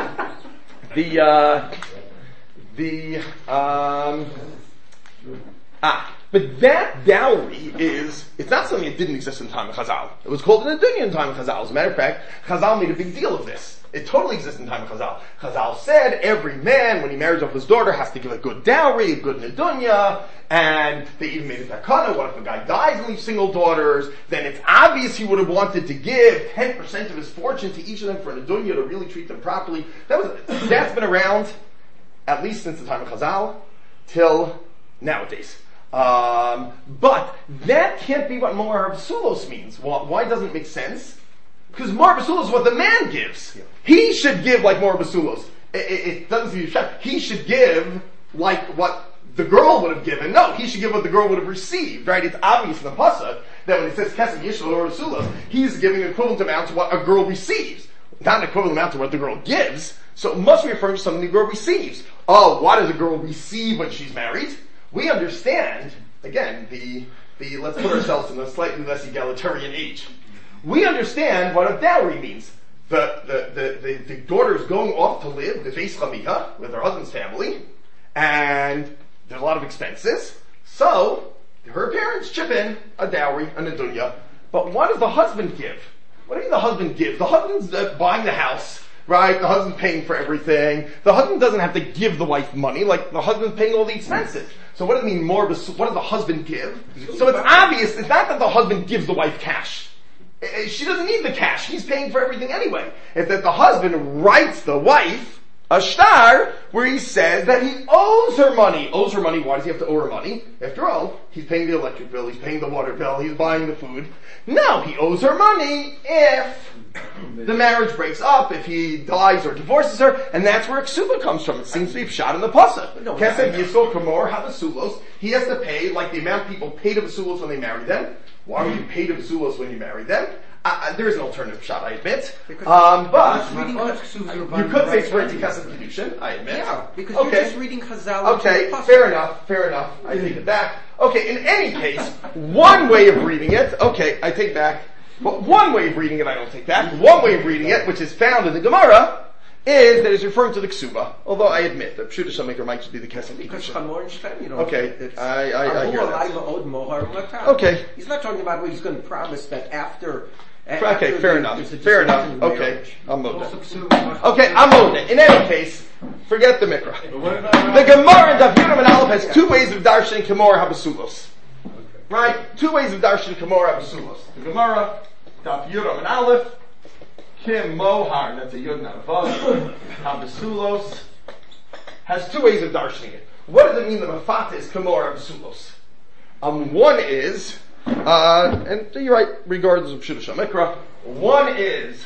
you later. But that dowry it's not something that didn't exist in the time of Chazal. It was called an adunya in the time of Chazal. As a matter of fact, Chazal made a big deal of this. It totally exists in the time of Chazal. Chazal said every man, when he marries off his daughter, has to give a good dowry, a good nedunya, and they even made a takana. What if a guy dies and leaves single daughters? Then it's obvious he would have wanted to give 10% of his fortune to each of them for a nedunya to really treat them properly. That's been around at least since the time of Chazal till nowadays. But that can't be what Moar Basulos means. Why doesn't it make sense? Because Moar Basulos is what the man gives. Yeah. He should give like Moar Basulos. It doesn't seem to he should give like what the girl would have given. No, he should give what the girl would have received, right? It's obvious in the pasuk that when it says Kesed Yishlo or Basulos, he's giving an equivalent amount to what a girl receives. Not an equivalent amount to what the girl gives. So it must be referring to something the girl receives. Oh, what does a girl receive when she's married? We understand, again, let's put ourselves in a slightly less egalitarian age. We understand what a dowry means. The daughter is going off to live with Beis Chamiha, with her husband's family, and there's a lot of expenses. So, her parents chip in a dowry, a nedunya. But what does the husband give? What do you mean the husband gives? The husband's buying the house, right? The husband's paying for everything. The husband doesn't have to give the wife money, like the husband's paying all the expenses. So what does it mean more? What does the husband give? So it's obvious, it's not that the husband gives the wife cash. She doesn't need the cash. He's paying for everything anyway. It's that the husband writes the wife a shtar where he says that he owes her money. Owes her money. Why does he have to owe her money? After all, he's paying the electric bill, he's paying the water bill, he's buying the food. No, he owes her money if the marriage breaks up, if he dies or divorces her, and that's where ksuba comes from. It seems to be shot in the pasuk. Kesed Yisrael Kamor Habasulos. He has to pay like the amount people pay to Basulos when they marry them. Why would you pay to Basulos when you marry them? There is an alternative shot, I admit. But you could say it's for Kesed Kedushin, I admit. Yeah, because you're just reading Chazal. Okay, fair enough. I take it back. Okay, in any case, one way of reading it, okay, I take back. But one way of reading it I don't take back. One way of reading it, which is found in the Gemara, is that it's referring to the ksuba. Although I admit that Pshuta Shamaker might just be the Kesed Kedushin. Okay, I hear that. Okay. He's not talking about what he's going to promise that after okay, fair enough. Okay, I'm moving. Okay, I'm moving. In any case, forget the Mikra. The Gemara in Daf Yudam and Aleph has two ways of darshan Kamor Habasulos. Right? Two ways of darshan Kamor Habasulos. The Gemara, Daf Yudam and Aleph, Kim Mohar, that's a Yud not a Vav, Habasulos, has two ways of darshaning it. What does it mean that Mafata is Kamor Habasulos? One is, and you're right, regardless of Pshuta Shemikra, one is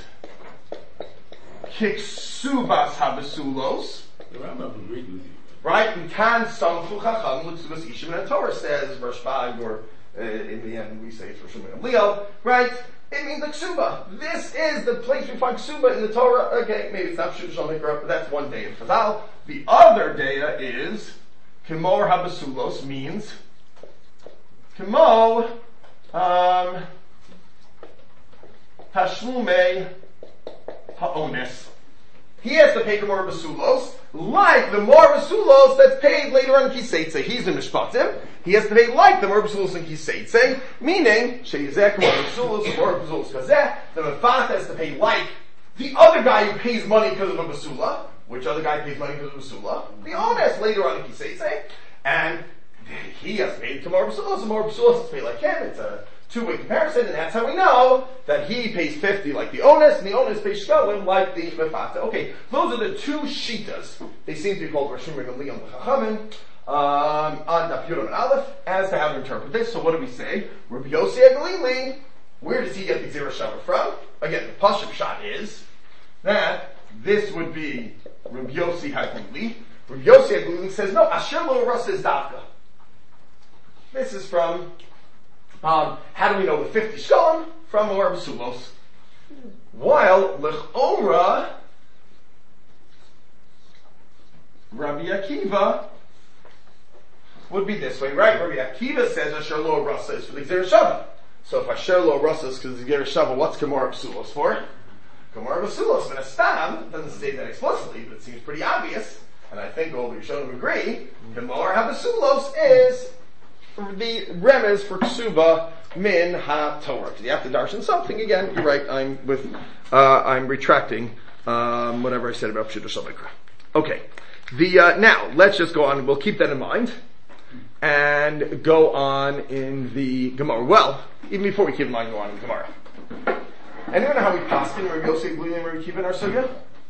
Kiksubas Habasulos. The Rambam agreed with you. Right? And Kan Samchu Chacham L'Ksubas Ishim, and the Torah says, verse 5, or in the end we say it's for Shemikra Leo, right? It means the Ksuba. This is the place we find Ksuba in the Torah. Okay, maybe it's not Pshuta Shemikra, but that's one day in Chazal. The other data is Kimor Habasulos means Kimo Tashlume Ha'ones. He has to pay Kimor Basulos, like the Mor Basulos that's paid later on in Kiseitze. He's in Mishpatim. He has to pay like the Mor Basulos in Kiseitze, meaning, Sheizek Mor Basulos, Mor Basulos Kazeh, the Mefat has to pay like the other guy who pays money because of a Basula. Which other guy pays money because of a Basula? The Ones later on in Kiseitze. And he has to pay Kimor Basulos, and Mor Basulos has to pay like him. It's a two-way comparison, and that's how we know that he pays 50 like the Ones, and the Ones pays Shkolim like the Mefata. Okay, those are the two Shitas. They seem to be called Rashim and Leon Chachamim on Daf Yudam and Aleph as to how to interpret this. So what do we say? Rabbi Yossi HaGalili, where does he get the Zera Shava from? Again, the Pashup shot is that this would be Rabbi Yossi HaGalili. Rabbi Yossi HaGalili says, no, Asher Lo Rasa is Davka. This is from how do we know the 50 Shkolim? From Mor Basulos. While L'chora, Rabbi Akiva would be this way, right? Rabbi Akiva says Asher Lo Rasa is for the Gzera Shava. So if Asher Lo Rasa is because the Gzera Shava, what's Kimor Basulos for? Kimor Basulos. But Astam doesn't say that explicitly, but it seems pretty obvious, and I think all the Rishonim agree, Kimor Habasulos is the remez for ksuba min ha-Torah. You have to darshan something again. You're right. I'm retracting whatever I said about Pshuto Shel Mikra. Okay. Now let's just go on. We'll keep that in mind and go on in the Gemara. Well, even before we keep in mind, go on in the Gemara. Anyone know how we paskin Rabbi Yosef Blin and Rabbi Kiva in our sugya?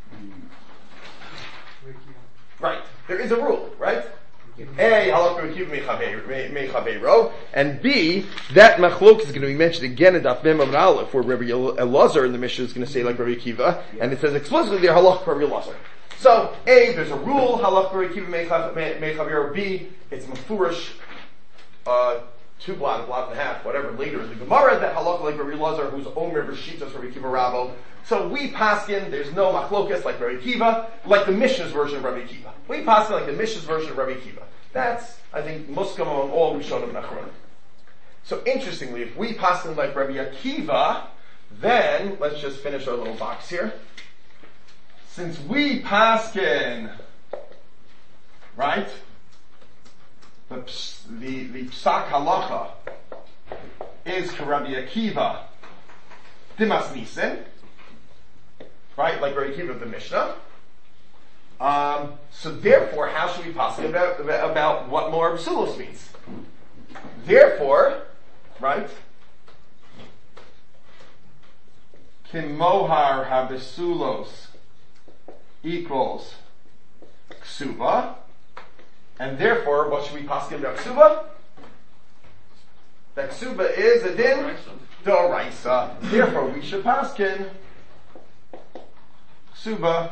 Right. There is a rule, right? A, halach Rabbi Kiva mechaveiro, and B, that machlok is going to be mentioned again in Daf Mem Amud Aleph, where Rabbi Elazar in the Mishnah is going to say like Rabbi Kiva, and it says explicitly there halach Rabbi Elazar. So, A, there's a rule, halach Rabbi Kiva mechaveiro. B, it's mafurish, 2 blot, a blot and a half, whatever, later in the Gemara, that halach like Rabbi Elazar, who's Omer V'shitas Rabbi Kiva Rabo. So we paskin, there's no machlokas like Rabbi Kiva, like the Mishnah's version of Rabbi Kiva. We paskin like the Mishnah's version of Rabbi Kiva. That's, I think, muskam among all Rishonim and Achronim. So interestingly, if we paskin like Rabbi Akiva, then, let's just finish our little box here. Since we paskin, right, the psak halacha is Rabbi Akiva Dimas Nissen, right, like Rabbi Akiva of the Mishnah. So therefore, how should we paskin about what more Basulos means? Therefore, right, Kimohar habisulos equals ksuba, and therefore, what should we paskin about ksuba? That ksuba is a din d'oraisa. Therefore, we should paskin ksuba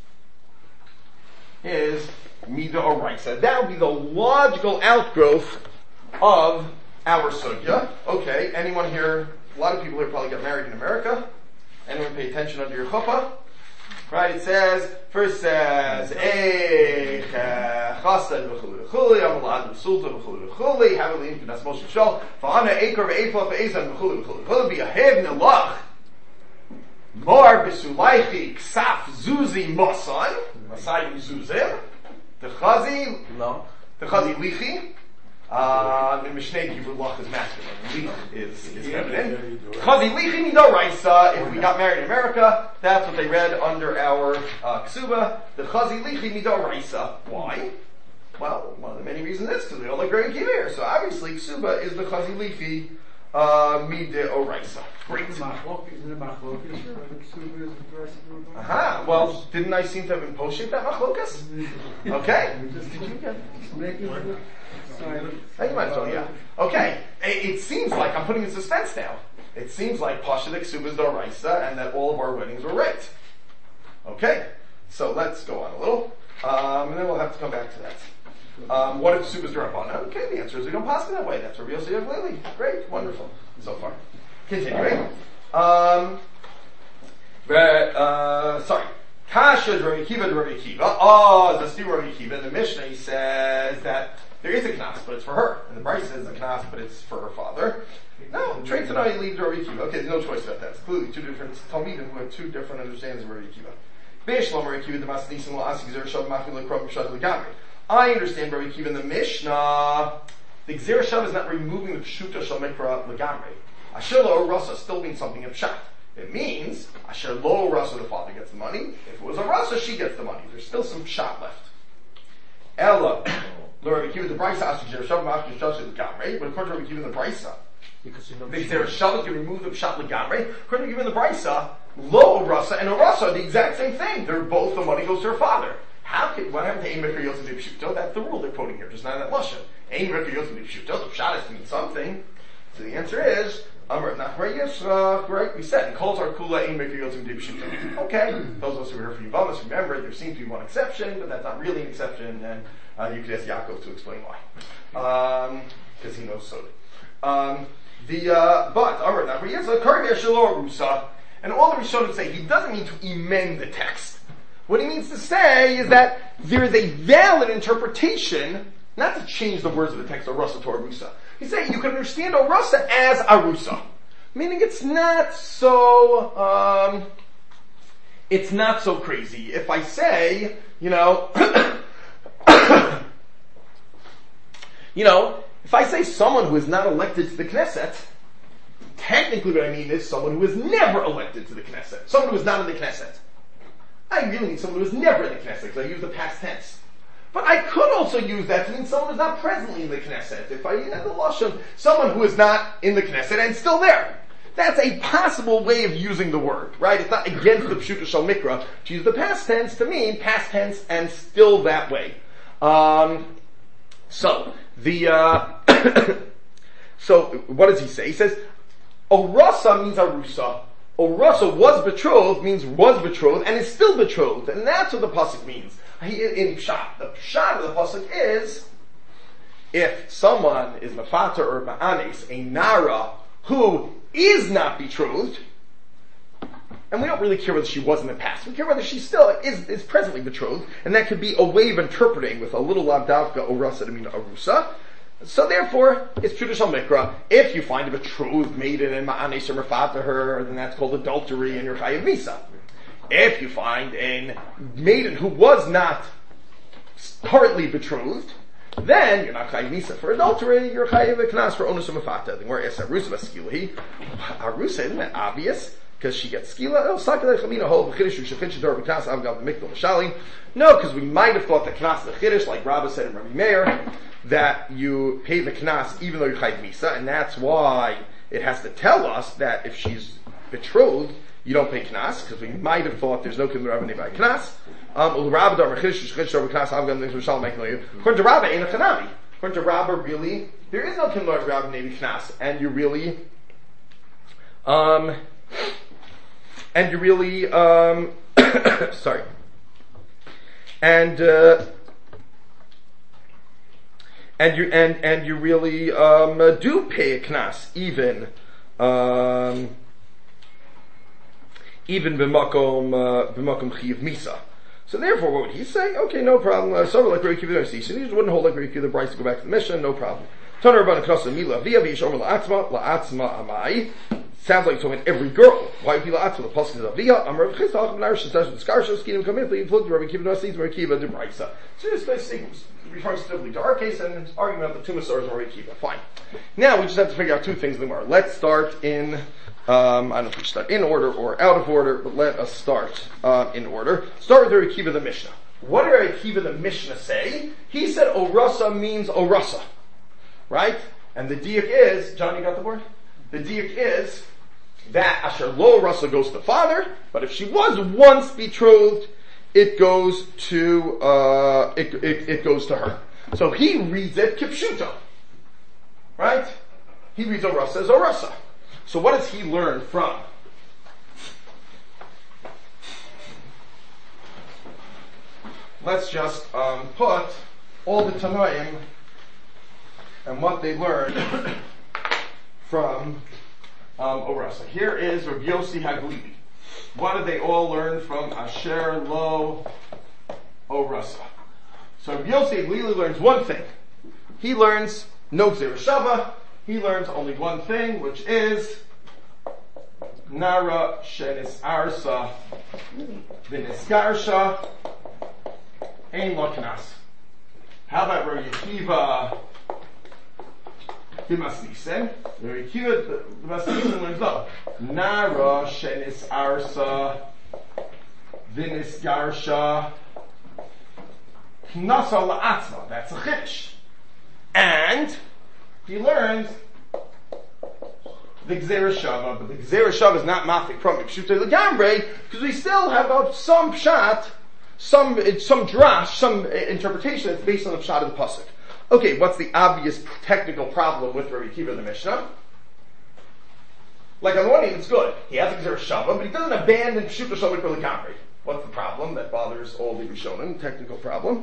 is mid'oraisa. That would be the logical outgrowth of our sugya. Okay, anyone here? A lot of people here probably got married in America. Anyone pay attention under your chuppah? Right, it says, first says, Eich chasad v'chuli v'chuli, amalad v'sulta v'chuli v'chuli, havelim v'nas Moshe Shol, v'ana ekor v'efla v'ezan v'chuli v'chuli v'chuli, v'yahev nelach, mor b'sulaichi ksaf zuzi mosan, masayim zuzim, t'chazi lichi, the Mishneh Hebrew lach is masculine, lich is feminine. Chazi lichi midoraisa, if we got married in America, that's what they read under our ksuba, the chazi lichi midoraisa. Why? Well, one of the many reasons is because we don't like Rabbi Akiva here. So obviously ksuba is the chazi lichi midoraisa. Great. Aha, well, didn't I seem to have imposed that machlokas? Okay. You might as well, yeah. Okay, it seems like I'm putting in suspense now. It seems like Pasha the Ksuba is Doraisa and that all of our weddings were right. Okay, so let's go on a little, and then we'll have to come back to that. What if Ksuba is Dorabana? Okay, the answer is we don't pass it that way. That's where we'll see it lately. Great, wonderful, so far. Continuing. Sorry. Kasha Rabbi Akiva to Rabbi Akiva. Zasti Rabbi Akiva. In the Mishnah he says that there is a knas, but it's for her. And the Bryce says a knas, but it's for her father. No, traits and I leave to Rabbi Akiva. Okay, there's no choice about that. It's clearly two different Talmidim who have two different understandings of Rabbi Akiva. I understand Rabbi Akiva in the Mishnah. The Gzera Shav is not removing the Pshuta Shal Mikra Legamre. Asher Lo Rasa still means something of Pshat. It means Asher Lo Rasa, the father gets the money. If it was a Rasa, she gets the money. There's still some Pshat left. Ella, Rabbi Akiva the Brisa asks Gzera Shav Mashkin Shav Legamre, but according to Rabbi Akiva the Brisa, the Gzera Shav can remove the Pshat Legamre. According to Rabbi Akiva the Brisa, Lo Rasa and Orasa are the exact same thing. They're both, the money goes to her father. What happened to Ein Mikra Yotzim De Pshuto? That's the rule they're quoting here, just not in that Lashon. Ein Mikra Yotzim De Pshuto, the Pshat has to mean something. So the answer is, Amr Nachrei Yisrach, right? We said, calls our Kula Ein Mikra Yotzim De Pshuto. Okay, those of us who are here for Yivamas, remember, there seems to be one exception, but that's not really an exception, and you could ask Yaakov to explain why. Because he knows Sod. But, Amr Nachrei Yisrach, Karvia Shalor Rusa, and all the Rishonim say, he doesn't mean to emend the text. What he means to say is that there is a valid interpretation, not to change the words of the text, Arasa to Arusa. He's saying you can understand Arasa as Arusa. Meaning it's not so crazy. If I say, if If I say someone who is not elected to the Knesset, technically what I mean is someone who is never elected to the Knesset. Someone who is not in the Knesset. I really mean someone who is never in the Knesset, because I use the past tense. But I could also use that to mean someone who is not presently in the Knesset. If I add the Lashon, someone who is not in the Knesset and still there. That's a possible way of using the word, right? It's not against the Pshuta Shal Mikra to use the past tense to mean past tense and still that way. So what does he say? He says, Orasa means Arusa. Orasa was betrothed means was betrothed and is still betrothed. And that's what the pasuk means. In Pshat. The Pshat of the pasuk is, if someone is Mafater or Ma'anes, a Nara, who is not betrothed, and we don't really care whether she was in the past. We care whether she still is presently betrothed, and that could be a way of interpreting with a little lavdavka orasa to mean arusa. So therefore, it's Pshuta Shal Mikra. If you find a betrothed maiden and ma'anes or mafata her, then that's called adultery and you're chayav misa. If you find a maiden who was not currently betrothed, then you're not chayav misa for adultery, you're chayav knas for onus mafata. Then where is arusa vaskilahi? Arusa, isn't that obvious? Because she gets skila. No, because we might have thought that knas the chiddush, like Rabbi said in Rabbi Meir, that you pay the knas even though you're chayav misa, and that's why it has to tell us that if she's betrothed, you don't pay knas, because we might have thought there's no kinler Rabbi by knas. According to Rabbi, ain't a chanami. According to Rabbi, really, there is no kinler Rabbi maybe knas, and you really, sorry, and you really do pay a knas even b'makom chiyav misa. So therefore, what would he say? Okay, no problem. So like Rabbi Akiva, he just wouldn't hold like Rabbi Akiva the Bryce to go back to the mission, no problem. Toner Rabban Knosa Mila Via V'Yishomer La'atzma Amai. Sounds like you're talking every girl. Why would be La'atzma? The pasuk is Avia. Amar V'Chistach V'Narish Shestash V'Skarsha Skinim Kamif V'Yivlud Rabbi Akiva Nasi Rabbi Akiva the Bryce. So this basically referring specifically to our case and it's argument about the two Masoras and Rabbi Akiva. Fine. Now we just have to figure out two things in the Gemara. Let's start in I don't know if we should start in order or out of order, but let us start in order. Start with Rabbi Akiva the Mishnah. What did Rabbi Akiva the Mishnah say? He said Orasa means Orasa. Right? And the diak is, John, you got the word? The diak is that Asher Lo Orasa goes to the father, but if she was once betrothed, it goes to it goes to her. So he reads it Kipshuta. Right? He reads Orasa as Orasa. So what does he learn from? Let's just put all the Tanoim and what they learned from Orasa. Here is Rabbi Yossi Haglili. What did they all learn from Asher Lo Orasa? So Rabbi Yossi Haglili learns one thing. He learns no Gzera Shava. He learns only one thing, which is Nara Shenis Arsa V'Niskarsha Ein Lo Knas. How about Rabbi Akiva Dimas Nisen? Rabbi Akiva Dimas Nisen learns no. Nara Shenis Arsa V'Niskarsha Knasa La'atzma. That's a chiddush. And he learns the Gzera Shava, but the Gzera Shava is not mafik from Pshutei L'gambrei, because we still have some pshat, some drash, some interpretation that's based on the pshat of the pasuk. Okay, what's the obvious technical problem with Rabbi Akiva the Mishnah? Like on the one hand, it's good. He has a Gzera Shava, but he doesn't abandon Pshutei Shava L'gambrei. What's the problem that bothers all the Rishonim? Technical problem.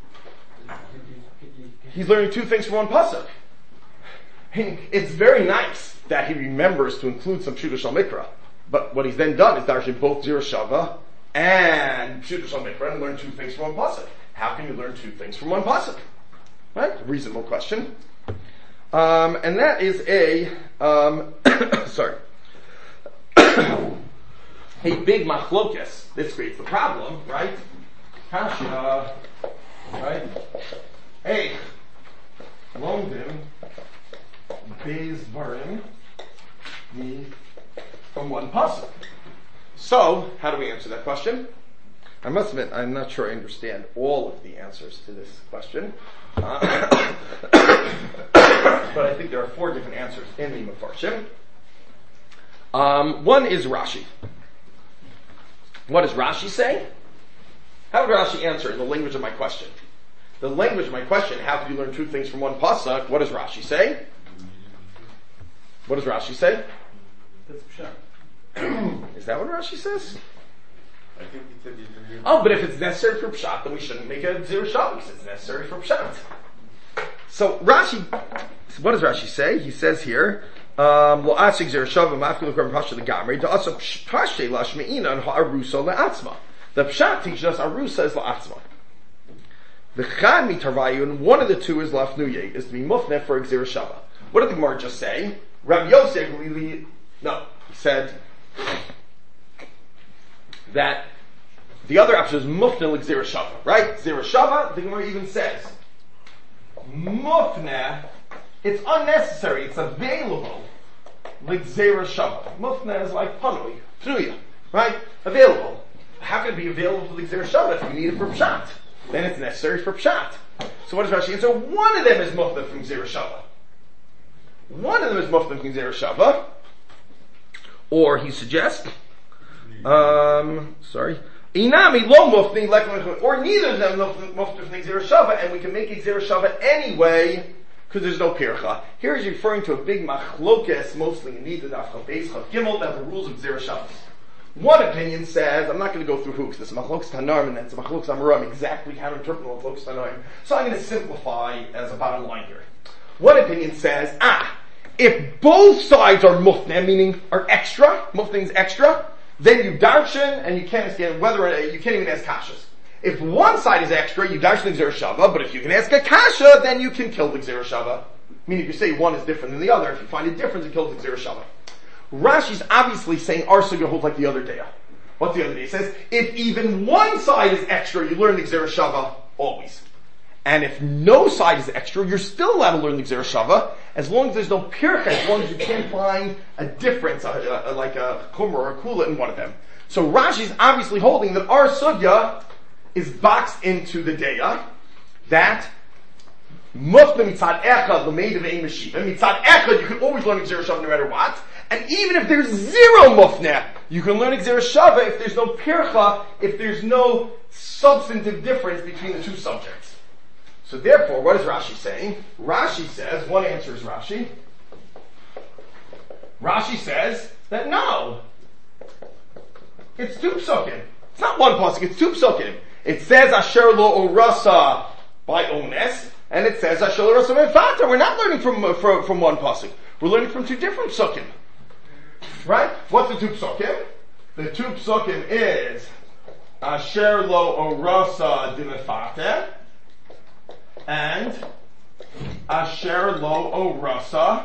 He's learning two things from one pasuk. It's very nice that he remembers to include some Pshuta Shal Mikra, but what he's then done is darshan both Zera Shava and Pshuta Shal Mikra and learn two things from one pasuk. How can you learn two things from one pasuk? Right? Reasonable question. And that is a a big machlokes. This creates the problem, right? Kasha, right? Hey. Lomdim Beis Varim from one pasuk. So, how do we answer that question? I must admit, I'm not sure I understand all of the answers to this question. But I think there are 4 different answers in the Mefarshim. One is Rashi. What does Rashi say? How would Rashi answer in the language of my question? The language of my question, how could you learn 2 things from one pasuk? What does Rashi say? What does Rashi say? That's pshat. Is that what Rashi says? I think he said you didn't. Oh, but if it's necessary for pshat, then we shouldn't make a zero shot because it's necessary for pshat. So Rashi, what does Rashi say? He says here, lo atzig zero shava mafkil kram pasha the gamri to also pashe lashmeina and ha'arusa le'atzma. The pshat teaches us arusa is la'atzma. The chad mitarvayu, and one of the 2 is lafnuye, is to be mufneh for exir shava. What did the Gemara just say? Rabbi Yosef, he said that the other option is mufneh like zera shava, right? Zera shava, the Gemara even says, mufneh, it's unnecessary, it's available, like zera shava. Mufneh is like panui, pnuya, right? Available. How can it be available for the zera shava if you need it for pshat? Then it's necessary for pshat. So what does Rashi answer? One of them is mufneh from zera shava. One of them is mufneh from zera shava. Or he suggests, Inami lo mufni or neither of them mufni from Xer Shava, and we can make Xer Shava anyway because there's no pircha. Here he's referring to a big machlokes, mostly in Nida Daf Beis Chav Gimel, that the rules of Xer Shava. One opinion says, I'm not going to go through hooks. This is machlokes Tanaim and that's machlokes Amoraim, exactly how to interpret machlokes Tanaim. So I'm going to simplify as a bottom line here. One opinion says, if both sides are mufneh, meaning are extra, mufneh's extra, then you darshan and you can't ask whether you can't even ask kashas. If one side is extra, you darshan the Xer Shava, but if you can ask a kasha, then you can kill the Xer Shava. Meaning if you say one is different than the other, if you find a difference, it kills the Xer Shava. Rashi's obviously saying our sugya holds like the other day. What's the other day? It says, if even one side is extra, you learn the Xer Shava always. And if no side is extra, you're still allowed to learn the Xer Shava, as long as there's no pircha, as long as you can't find a difference, like a kumra or a kula in one of them. So Rashi's obviously holding that our sugya is boxed into the deya, that mufna mitzad echad l'meid of ein meshiva. Mitzad echad, you can always learn Xer Shava no matter what. And even if there's 0 mufna, you can learn Xer Shava if there's no pircha, if there's no substantive difference between the 2 subjects. So therefore, what is Rashi saying? Rashi says, one answer is Rashi. Rashi says that no, it's 2 psukim. It's not one pasuk, it's 2 psukim. It says Asher lo orasa by ones, and it says Asher lo orasa mefata. We're not learning from one pasuk. We're learning from 2 different psukim. Right? What's the 2 psukim? The 2 psukim is Asher lo orasa de mefata and Asher lo orasa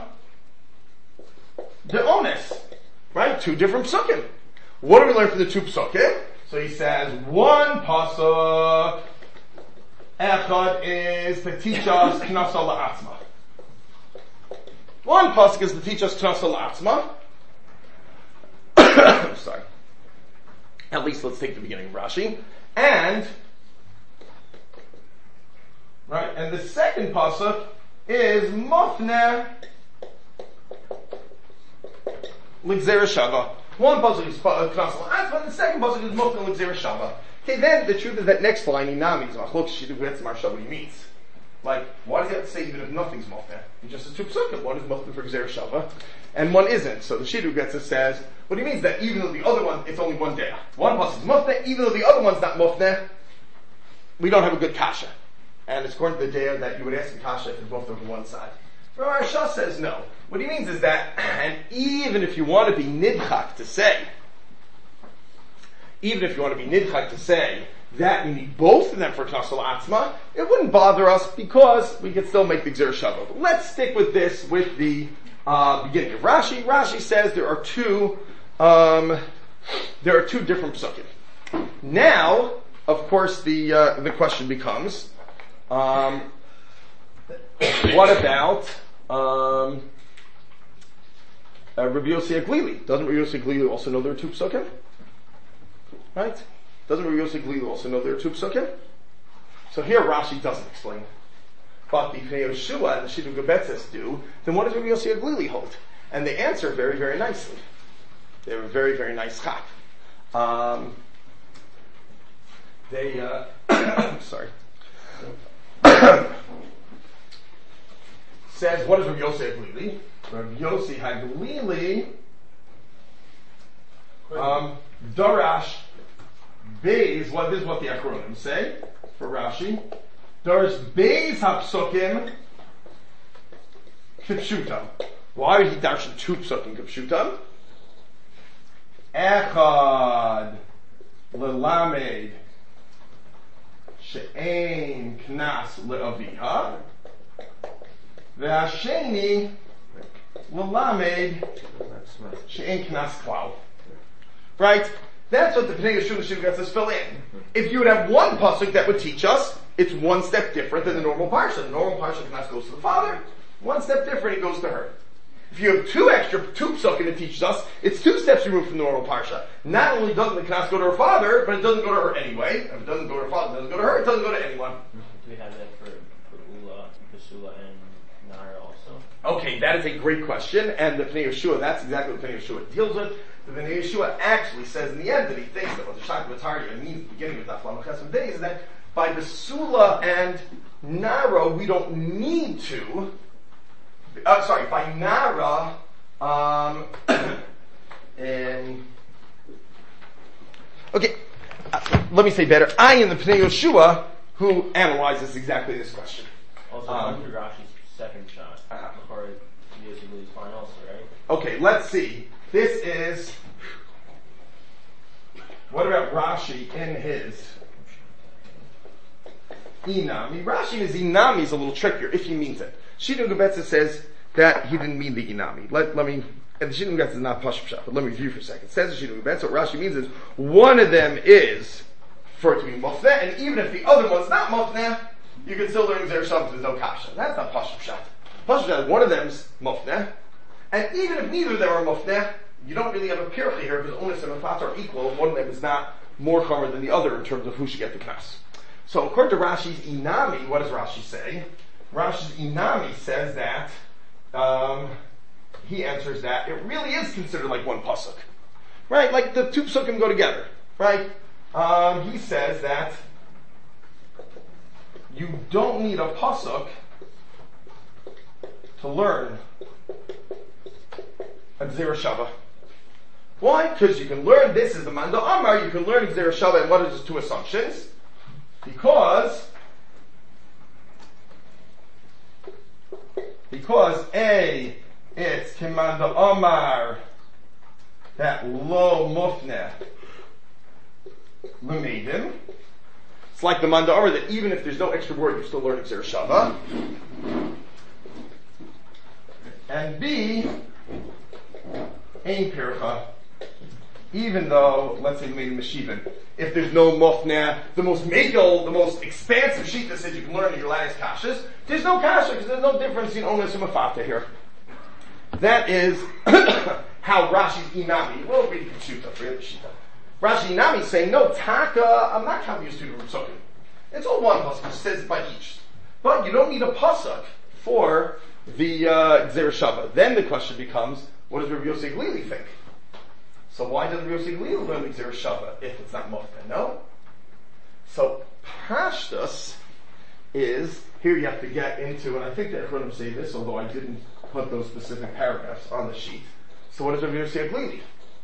de ones. Right? 2 different psukim. What do we learn from the 2 psukim? So he says, one pasuk echad is to teach us knasa la'atzma. One pasuk is to teach us knasa la'atzma. Sorry. At least let's take the beginning of Rashi. And the second pasuk is mufneh l'gzera shava. One pasuk is knasa la'atzma, and the second pasuk is mufneh l'gzera shava. Okay, then the truth is that next line, inami, is machlok shidu v'etzmar what he means. Like, why does he have to say even if nothing's mufneh? He just says 2 psukim. One is mufneh for gzera shava, and one isn't. So the Shidduch Getzah says, what he means that even though the other one, it's only one day. One pasuk is mufneh, even though the other one's not mufneh, we don't have a good kasha. And it's according to the day that you would ask a kasha if it's both over one side. Rabbi Shah says no. What he means is that, and even if you want to be nidchak to say that you need both of them for knasa la'atzma, it wouldn't bother us because we could still make the Xer Shava. But let's stick with this, with the beginning of Rashi. Rashi says there are 2 different psukim. Now, of course, the question becomes, what about Rabbi Yossi Aglili? Doesn't Rabbi Yossi Aglili also know there are two psukim? Right? Doesn't Rabbi Yossi Aglili also know there are two psukim? So here Rashi doesn't explain. But the Pnei Yehoshua and the Shidduch Gebetzes do, then what does Rabbi Yossi Aglili hold? And they answer very, very nicely. They have a very, very nice chap. Sorry. Says, what is Rabbi Yossi Aglili? Rabbi Yossi Haglili, Darash Beis, this is what the acronyms say for Rashi. Darash Beis HaPsukim Kipshutam. Why did he dash two psukim Kipshutam? Echad Lelamed She'ein Knas Le'aviha Ve'asheni Lelamed She'ein Knas Klal. Right? That's what the Pnei Yehoshua Shidduch Gebetzes fill in. If you would have one pasuk that would teach us, it's one step different than the normal parsha. The normal parsha Knas goes to the father, one step different, it goes to her. If you have two psukim that teaches us, it's two steps removed from the normal parsha. Not only doesn't the Knas go to her father, but it doesn't go to her anyway. If it doesn't go to her father, it doesn't go to her, it doesn't go to anyone. Do we have that for Ula, Basula, and Nara also? Okay, that is a great question, and the Pnei Yehoshua, that's exactly what the Pnei Yehoshua deals with. The Pnei Yehoshua actually says in the end that he thinks that what the Shach V'Tarya means, beginning with Aflam Chesed Days, is that by Basula and Nara, we don't need to. By Nara, let me say better. I am the Pnei Yehoshua who analyzes exactly this question. Also, under Rashi's second shot, before Yossi fine also, right? Okay, let's see. This is, what about Rashi in his Inami? Rashi in his Inami is a little trickier, if he means it. Shidduch Gebetzes says that he didn't mean the Inami. And the Shidduch Gebetzes is not Pashut, but let me review for a second. It says the Shidduch Gebetzes, what Rashi means is, one of them is for it to be Mofneh, and even if the other one's not Mofneh, you can still learn Zer Shabbat, there's no Kasha. That's not Pashut. Pashut, one of them's Mofneh, and even if neither of them are Mofneh, you don't really have a pircha here, because onus and Mefat are equal, and one of them is not more chomer than the other in terms of who should get the Knas. So according to Rashi's Inami, what does Rashi say? Rashi's Inami says that, he answers that it really is considered like one pasuk. Right? Like the two psukim go together. Right? He says that you don't need a pasuk to learn a Gzera Shava. Why? Because you can learn, this is the Manda Amar, you can learn Gzera Shava, and what are his two assumptions? Because A, it's Kimanda Amar, that lo mufneh l'meidim. It's like the Manda Amar that even if there's no extra word, you're still learning Gzera Shava. And B, Ein Pircha, even though, let's say, made Meshivin, if there's no Mofneh, the most Megil, the most expansive sheet that says you can learn in your last Kashas, there's no Kasha, because there's no difference in Onus and Mefata here. That is how Rashi's Inami, well, read the Pshuta, forget the Shita. Rashi Inami is saying, no, Taka, I'm not confused to the Psukim. It's all one pasuk, which says by each. But you don't need a pasuk for the Gzera Shava. Then the question becomes, what does Rabbi Yossi Aglili think? So why does Rabbi Yossi Aglili learn the Gzera Shava if it's not Mofneh? No? So Pashtus is, here you have to get into, and I think that Achronim say this, although I didn't put those specific paragraphs on the sheet. So what does Rabbi Yossi Aglili?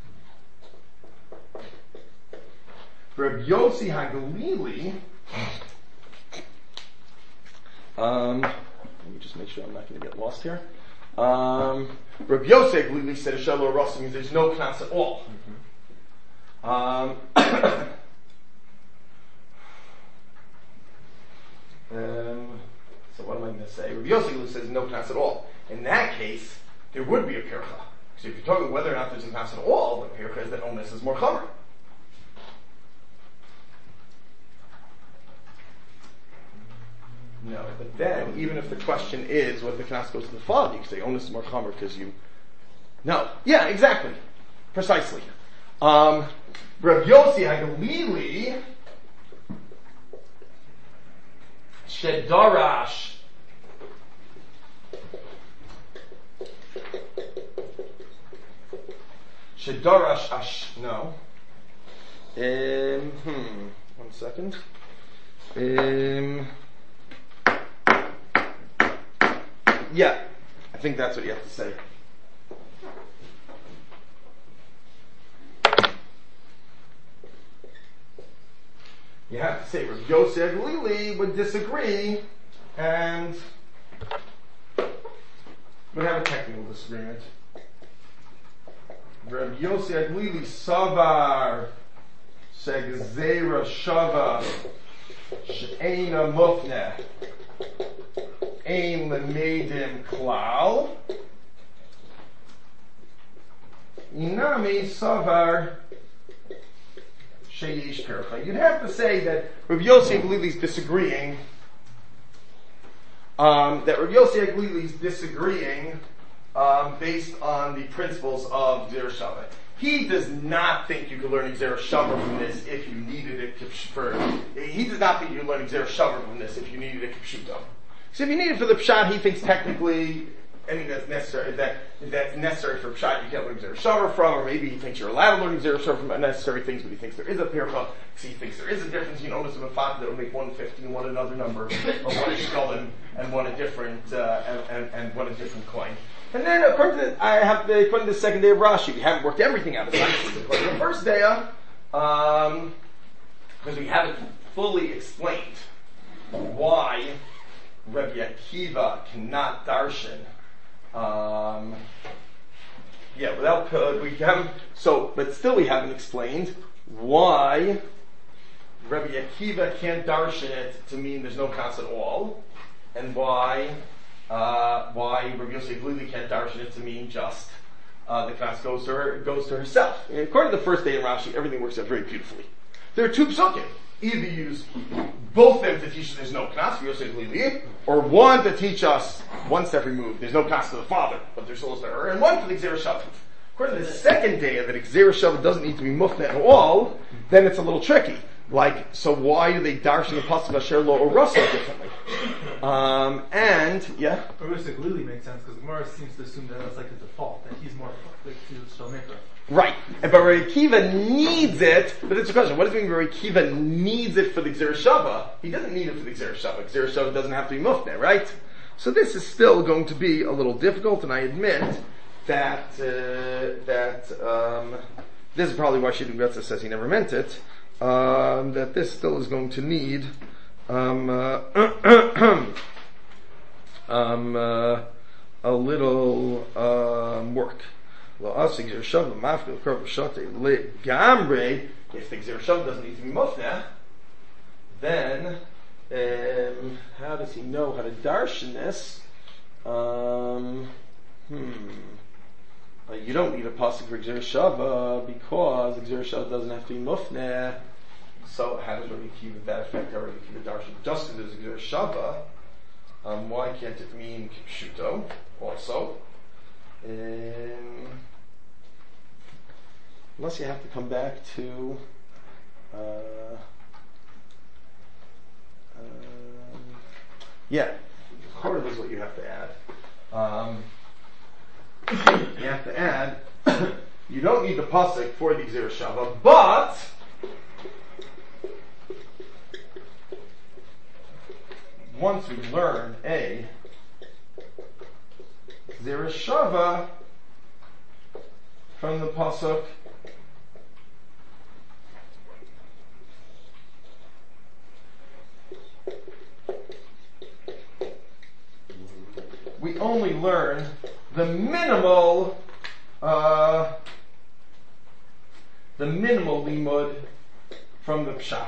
Rabbi Yossi Haglili, let me just make sure I'm not going to get lost here. Rabbi Yossi Aglili said Shelo Rosa means there's no Knas at all. So what am I going to say? Rabbi Yossi Aglili says no Knas at all. In that case, there would be a pircha. So if you're talking whether or not there's a Knas at all, the pircha is that onus is more chomer. No, but then, even if the question is whether the knas goes to the father, you can say, onus is more chomer because you... No. Yeah, exactly. Precisely. Rav Yossi HaGalili Shedarash no. 1 second. Yeah, I think that's what you have to say. You have to say Rav Yossi HaGalili would disagree and would have a technical disagreement. Rav Yossi HaGalili Savar Shegzeira Shava She'ena Mufneh Ein Lemedim Klal Inami Savar Sheyesh Percha. You'd have to say that Rav Yossi HaGalili is disagreeing. Based on the principles of Gzera Shava. He does not think you could learn Gzera Shava from this if you needed it for. He does not think you could learn Gzera Shava from this if you needed it Kipshuto. So if you need it for the Pshat, he thinks technically anything that's necessary, that's necessary for Pshat, you can't learn Gzera Shava from, or maybe he thinks you're allowed to learn Gzera Shava from unnecessary things, but he thinks there is a Pircha, because he thinks there is a difference. You notice in a Fat that will make 150 and one another number, or one a Shkolim, and one a different, and one a different coin. And then, according to the second day of Rashi, we haven't worked everything out. According to the first day, because we haven't fully explained why Rabbi Akiva cannot darshan. But still we haven't explained why Rabbi Akiva can't darshan it to mean there's no knas at all, and why Rabbi Yossi HaGalili can't darshan it to mean just the knas goes to herself. And according to the first day in Rashi, everything works out very beautifully. There are two psukim. Either use both of them to teach us there's no knas for Yossi HaGalili, or one to teach us one step removed, there's no knas to the father, but there's souls to her, and one for the Gzera Shava. According to the second day that Gzera Shava doesn't need to be mufneh at all, then it's a little tricky. Like, so why do they darshan the pasuk Asher Lo or Russell differently? Yeah. Yossi HaGalili makes sense because Gemara seems to assume that that's like a default, that he's more like to Shalmikra. Right. But Rabbi Akiva needs it, but it's a question, what does it mean Rabbi Akiva needs it for the Gzera Shava? He doesn't need it for the Gzera Shava. Gzera Shava doesn't have to be mufneh, right? So this is still going to be a little difficult, and I admit that this is probably why Shittim Gretza says he never meant it, that this still is going to need a little work. If the Gzera Shava doesn't need to be mufneh, then how does he know how to darshan this? You don't need a pasuk for Gzera Shava because the Gzera Shava doesn't have to be mufneh. So how does Rabbi Akiva that affect our Rabbi Akiva darshan? Just because there's a Gzera Shava, why can't it mean kipshuto also? Unless you have to come back to Chorah is what you have to add. You have to add you don't need the pasuk for the Gzera Shava, but once we learn a Gzera Shava from the pasuk we only learn the minimal limud from the pshat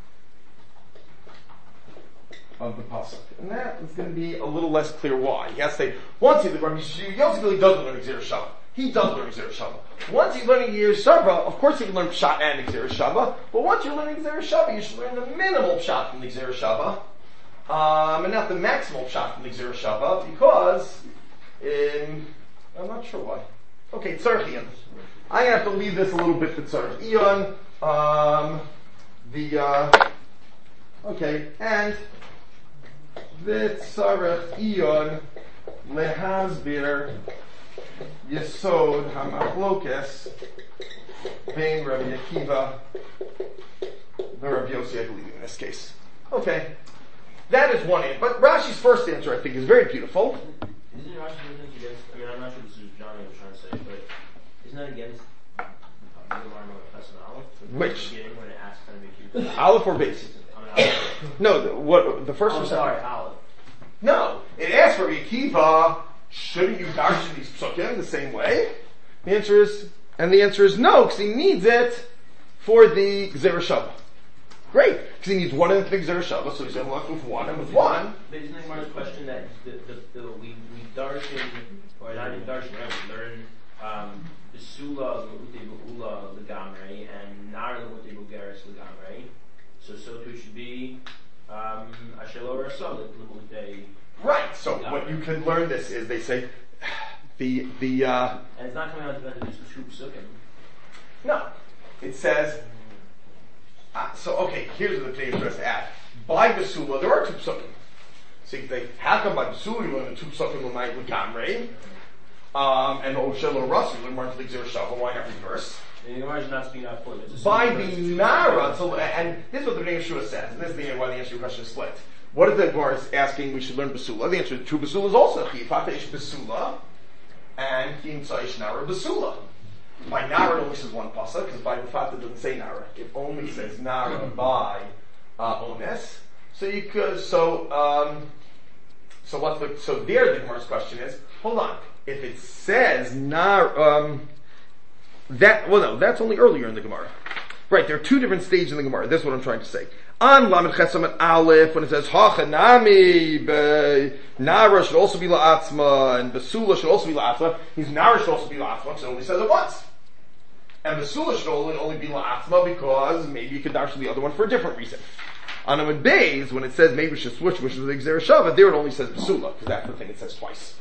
of the pasuk, and that is going to be a little less clear why. He has to say once he Yossi HaGalili doesn't learn Gzera Shava. He does learn Gzera Shava. Once he's learning Gzera Shava, of course he can learn pshat and Gzera Shava. But once you're learning Gzera Shava, you should learn the minimal pshat from the Gzera Shava. and not the maximal pshat in the Gzera Shava, because I'm not sure why. Okay, tzarech iyon. I'm gonna have to leave this a little bit to tzarech iyon. Okay, and the tzarech iyon lehasbir yesod hamachlokes bein Rabbi Akiva the Rabbi Yossi, I believe, in this case. Okay, that is one answer. But Rashi's first answer, I think, is very beautiful. Isn't Rashi against? I mean, I'm not sure this is Johnny was trying to say, but isn't that against the Which? When it asks them to be Aleph or base? No, the first or sorry, second? Aleph. No, it asks for Akiva. Shouldn't you darshan these psukim the same way? The answer is no, because he needs it for the Gzera Shava. Great, because he needs one in the Gzera Shava, so he's left with one, and with one. But isn't it Mark's question that we darshan, or not even darshan, right? We learn the Sula L'Ute B'Ula L'Gamrei and Nar L'Ute B'Geres L'Gamrei. So too it should be Asher Lo Rasa L'Ute. Right. So what you can learn this is they say the and it's not coming out to these two psukim. No, it says. So okay, here's what the thing is trying to add. By Basula, there are two psukim. So you say, how come by Basula you learn the two psukim l'gamrei, and Oshel Rasa you learn Martin Gzera Shava? Why not reverse? And the Gemara is not speaking out for it. By the Nara, and this is what the Bnei Yeshua says, and this is why the answer to your question is split. What is the Gemara asking we should learn Basula? The answer to true Basula is also Chiyifata Ish Basula and Kimtza Ish Nara Basula. By Nara it only says one pasuk, because by Mufata it doesn't say Nara. It only says Nara by Ones. So you could so there the Gemara's question is, hold on, if it says Nara that's only earlier in the Gemara. Right, there are two different stages in the Gemara. This is what I'm trying to say. On Lamed Chesam and Aleph, when it says Hachanami, Nara should also be La'atzma, and Basula should also be La'atzma, means Nara should also be La'atzma, so it only says it once. And Basula should only be La'atzma because maybe you could darshan the other one for a different reason. On Amud Beis, when it says maybe we should switch, which is the Gzera Shava, there it only says Basula, because that's the thing it says twice.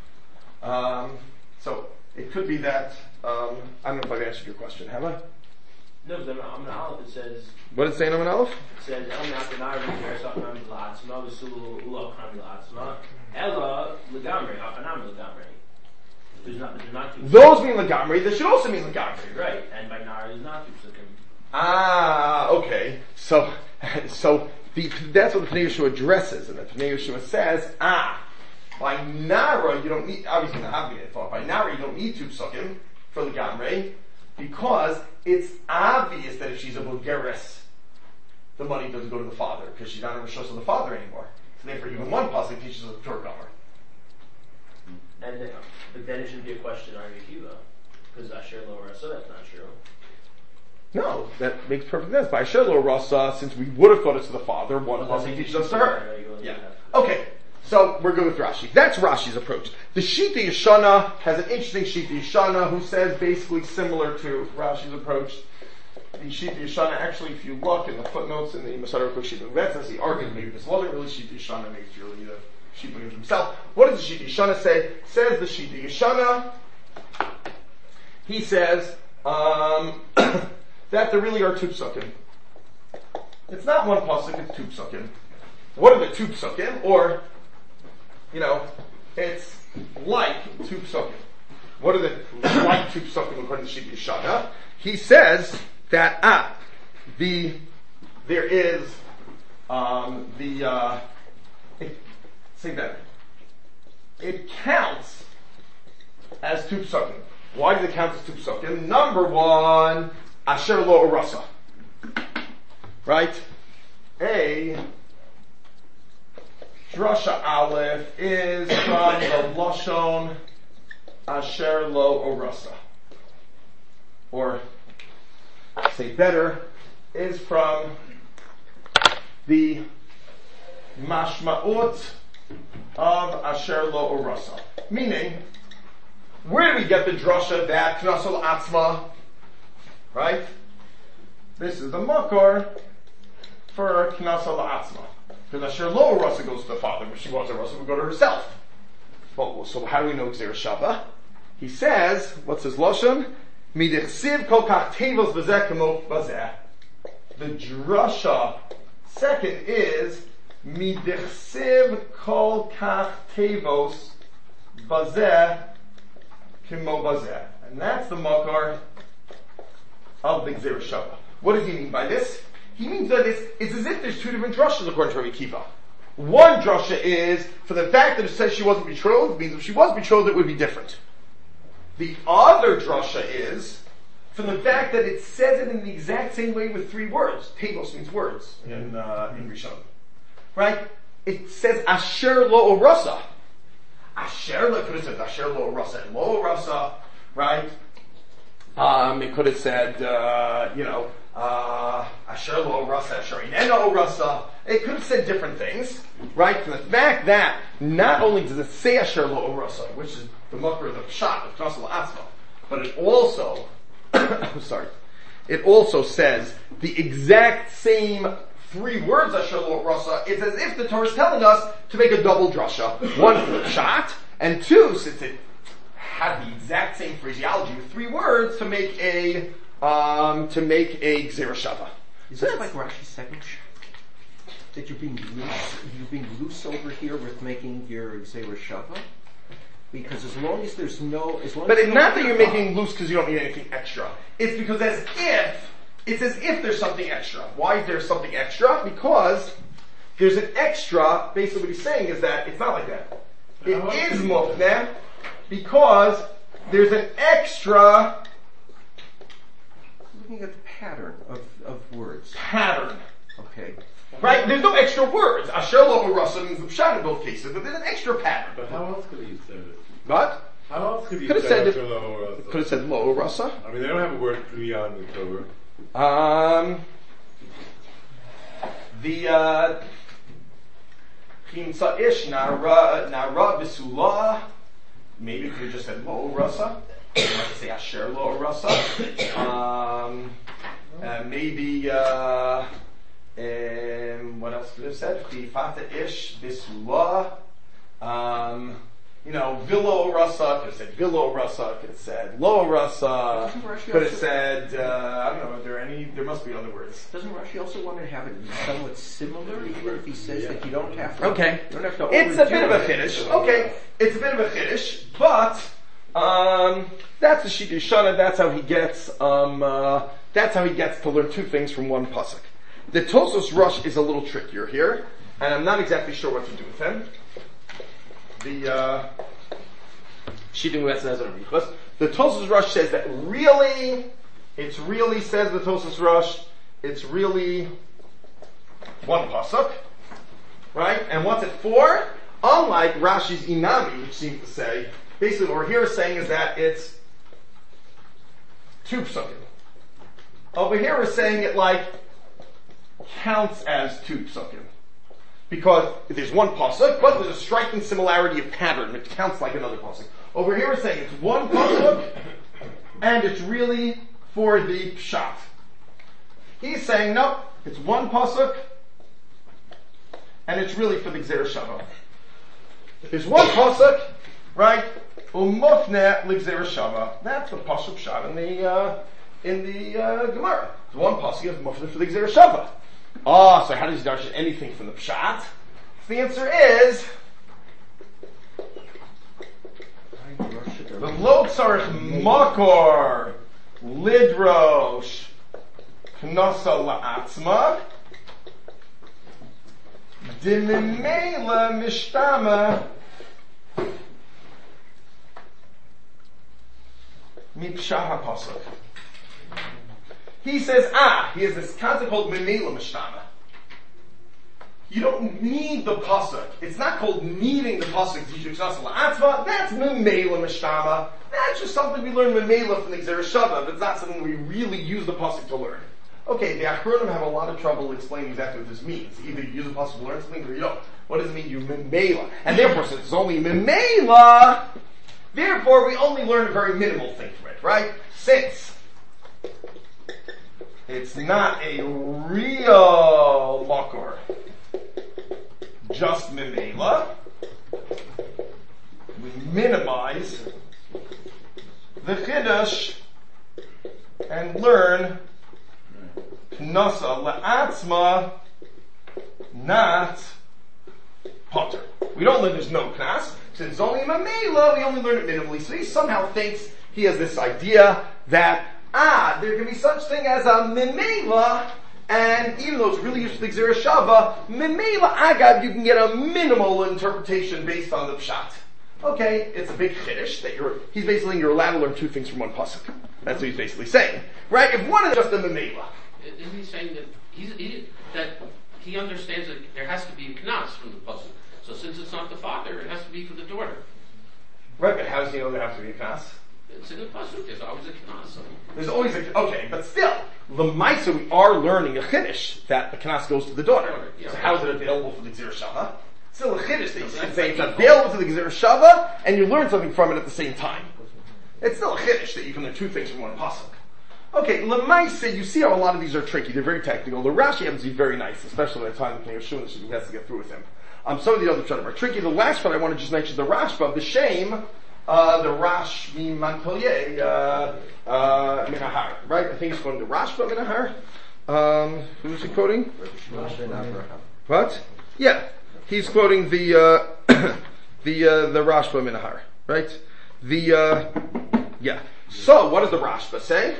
So, it could be that, I don't know if I've answered your question, have I? No, because on the Aleph it says... What did it say in Amud Aleph? It says, El Me'at Nara B'Geres Hachanami L'Atzma, V'Sulu Ula Hachanami L'Atzma, Ela L'Gamrei, Hachanami L'Gamrei. There's not two... Those mean L'Gamrei, this should also mean L'Gamrei. Right, and by Nara there's not two psukim. Okay. So that's what the Pnei Yeshua addresses, and the Pnei Yeshua says, by Nara you don't need, obviously not having it thought, by Nara you don't need two psukim for L'Gamrei, because it's obvious that if she's a Bulgaris, the money doesn't go to the father, because she's not a Rishos of the father anymore. So therefore even one pasuk teaches us a Torah Gomer. But then it should be a question on Yekiva, because Asher Lo Rasa, that's not true. No, that makes perfect sense. By Asher Lo Rasa, since we would have thought it's to the father, one pasuk teaches us to her. Yeah. Okay. So we're good with Rashi. That's Rashi's approach. The Shita Yeshana has an interesting Shita Yeshana who says basically similar to Rashi's approach. The Shita Yeshana, actually, if you look in the footnotes in the Masada Shita Uvetzas, he argues maybe this wasn't really Shita Yeshana, maybe it's really the Shita himself. What does the Shita Yeshana say? Says the Shita Yeshana, he says that there really are two psukim. It's not one pasuk, it's two psukim. What are the two psukim? Or it's like two psukim. What are the like two psukim according to Shita Yeshana? He says that there is say that it counts as two psukim. Why does it count as two psukim? Number one, Asher Lo Rasa. Right? Drasha Aleph is from the Lashon Asher Lo Orasa. Or, say better, is from the Mashma'ut of Asher Lo Orasa. Meaning, where do we get the drasha that Knasol Atzma? Right? This is the makor for Knasol Atzma. Because Asher Lo Arasa goes to the father, but she wants Arasa would go to herself. Well, so how do we know Gzeira Shava? He says, what's his Lashon? Midichsiv kol kach tevos v'zeh kamo v'zeh. The drasha second is Midichsiv kol kach tevos v'zeh kamo v'zeh. And that's the makar of the Gzeira Shava. What does he mean by this? He means that it's as if there's two different drashas according to Rabbi Kiva. One drasha is, for the fact that it says she wasn't betrothed, means if she was betrothed it would be different. The other drasha is, for the fact that it says it in the exact same way with three words. Tevos means words in Rishon. Right? It says Asher Lo Orasa. Asher Lo, could have said Asher Lo Orasa and Lo Orasa, right? It could have said, Asher Lo Orasa, Asher Inena Orasa. It could have said different things, right? For the fact that not only does it say Asher Lo Orasa, which is the makar of the pshat of Knas La'atzma, but it also, it also says the exact same three words Asher Lo Orasa. It's as if the Torah is telling us to make a double drasha. One for the pshat, and two, since it had the exact same phraseology with three words, to make a Gzeira Shava. Is this like Rashi's second? That you're being loose over here with making your Gzeira Shava? Because as long as there's no, but it's not that you're making loose because you don't need anything extra. It's because it's as if there's something extra. Why is there something extra? Because there's an extra. Basically, what he's saying is that it's not like that. It is mufneh because there's an extra. Looking at the pattern of words. Pattern. Okay. Right? There's no extra words. Asher Lo Orasa means the pshat in both cases, but there's an extra pattern. But how else could he have said it? What? How else could he Could have have said Asher Lo Orasa? Could have said Lo Orasa. I mean, they don't have a word kriya in the Torah. The Chimsa Ish Nara Bisula. Maybe you could have just said Lo Orasa. You might say Asher Lo Orasa. Maybe what else could have said? Chifata Ish Bisula. Vilo Rasa, could have said Vilo Rasa, could have said Lo Rasa, could have said, I don't know, there must be other words. Doesn't Rashi also want to have it somewhat similar, even if he says that you don't have to? Okay. You don't have to. It's a bit of a chiddush. Okay. It's a bit of a chiddush, but, that's the Shita Shana, that's how he gets to learn two things from one pasuk. The Tosos Rush is a little trickier here, and I'm not exactly sure what to do with him. The Tosos Rush says that it's really one pasuk, right? And what's it for? Unlike Rashi's Inami, which seems to say, basically what we're here saying is that it's two psukim. Over here we're saying it counts as two psukim. Because there's one pasuk, but there's a striking similarity of pattern. It counts like another pasuk. Over here we're saying it's one pasuk, and it's really for the pshat. He's saying, no, it's one pasuk, and it's really for the Gzeira Shava. There's one pasuk, right? Umufne l'Gzeira Shava. That's the pasuk pshat in the Gemara. It's one pasuk is mufne for the Gzeira Shava. So how does he darshan anything from the pshat? The answer is Lo tzarich makor lidrosh knasa la'atzma d'mimela mishtama mipshah ha'pasuk. He says, he has this concept called Memela Mishtama. You don't need the pasuk. It's not called needing the pasuk to teach you Knas La'atzma. That's Memela Mishtama. That's just something we learn Memela from the Gzeira Shava, but it's not something we really use the pasuk to learn. Okay, the Achronim have a lot of trouble explaining exactly what this means. Either you use the pasuk to learn something or you don't. What does it mean? You Memela. And therefore, since it's only Memela, therefore we only learn a very minimal thing from it, right? Since it's not a real makor. just Memela. We minimize the Chiddush and learn Knasa La'atzma, not Potter. We don't learn there's no Knas. Since it's only Memela, we only learn it minimally. So he somehow thinks he has this idea that, there can be such thing as a Memela, and even though it's really used for the Gzera Shava, Memela Agad, you can get a minimal interpretation based on the Pshat. Okay, it's a big Chiddush that he's basically, you're allowed to learn two things from one pasuk. That's what he's basically saying. Right? If one is just a Memela. Isn't he saying that he understands that there has to be a Knas from the pasuk? So since it's not the father, it has to be for the daughter. Right, but how does he know there has to be a Knas? It's in the pasuk. There's always a Knas. There's always okay, but still, L'maisa we are learning a Chiddush that the Knas goes to the daughter. Yeah. So how is it available for the Gzera Shava? Still a Chiddush that you can say it's available to the Gzera Shava, and you learn something from it at the same time. It's still a Chiddush that you can learn two things from one pasuk. Okay, L'maisa, you see how a lot of these are tricky. They're very technical. The Rashi happens to be very nice, especially at the time of Yeshua, and he has to get through with him. Some of the other Pshatim are tricky. The last one I want to just mention is the Rashba, the shame, the Rash Montpellier, Minahar. Right? I think he's quoting the Rashba Minahar. Who is he quoting? What? Yeah. He's quoting the Rashba Minahar. Right? Yeah. So, what does the Rashba say?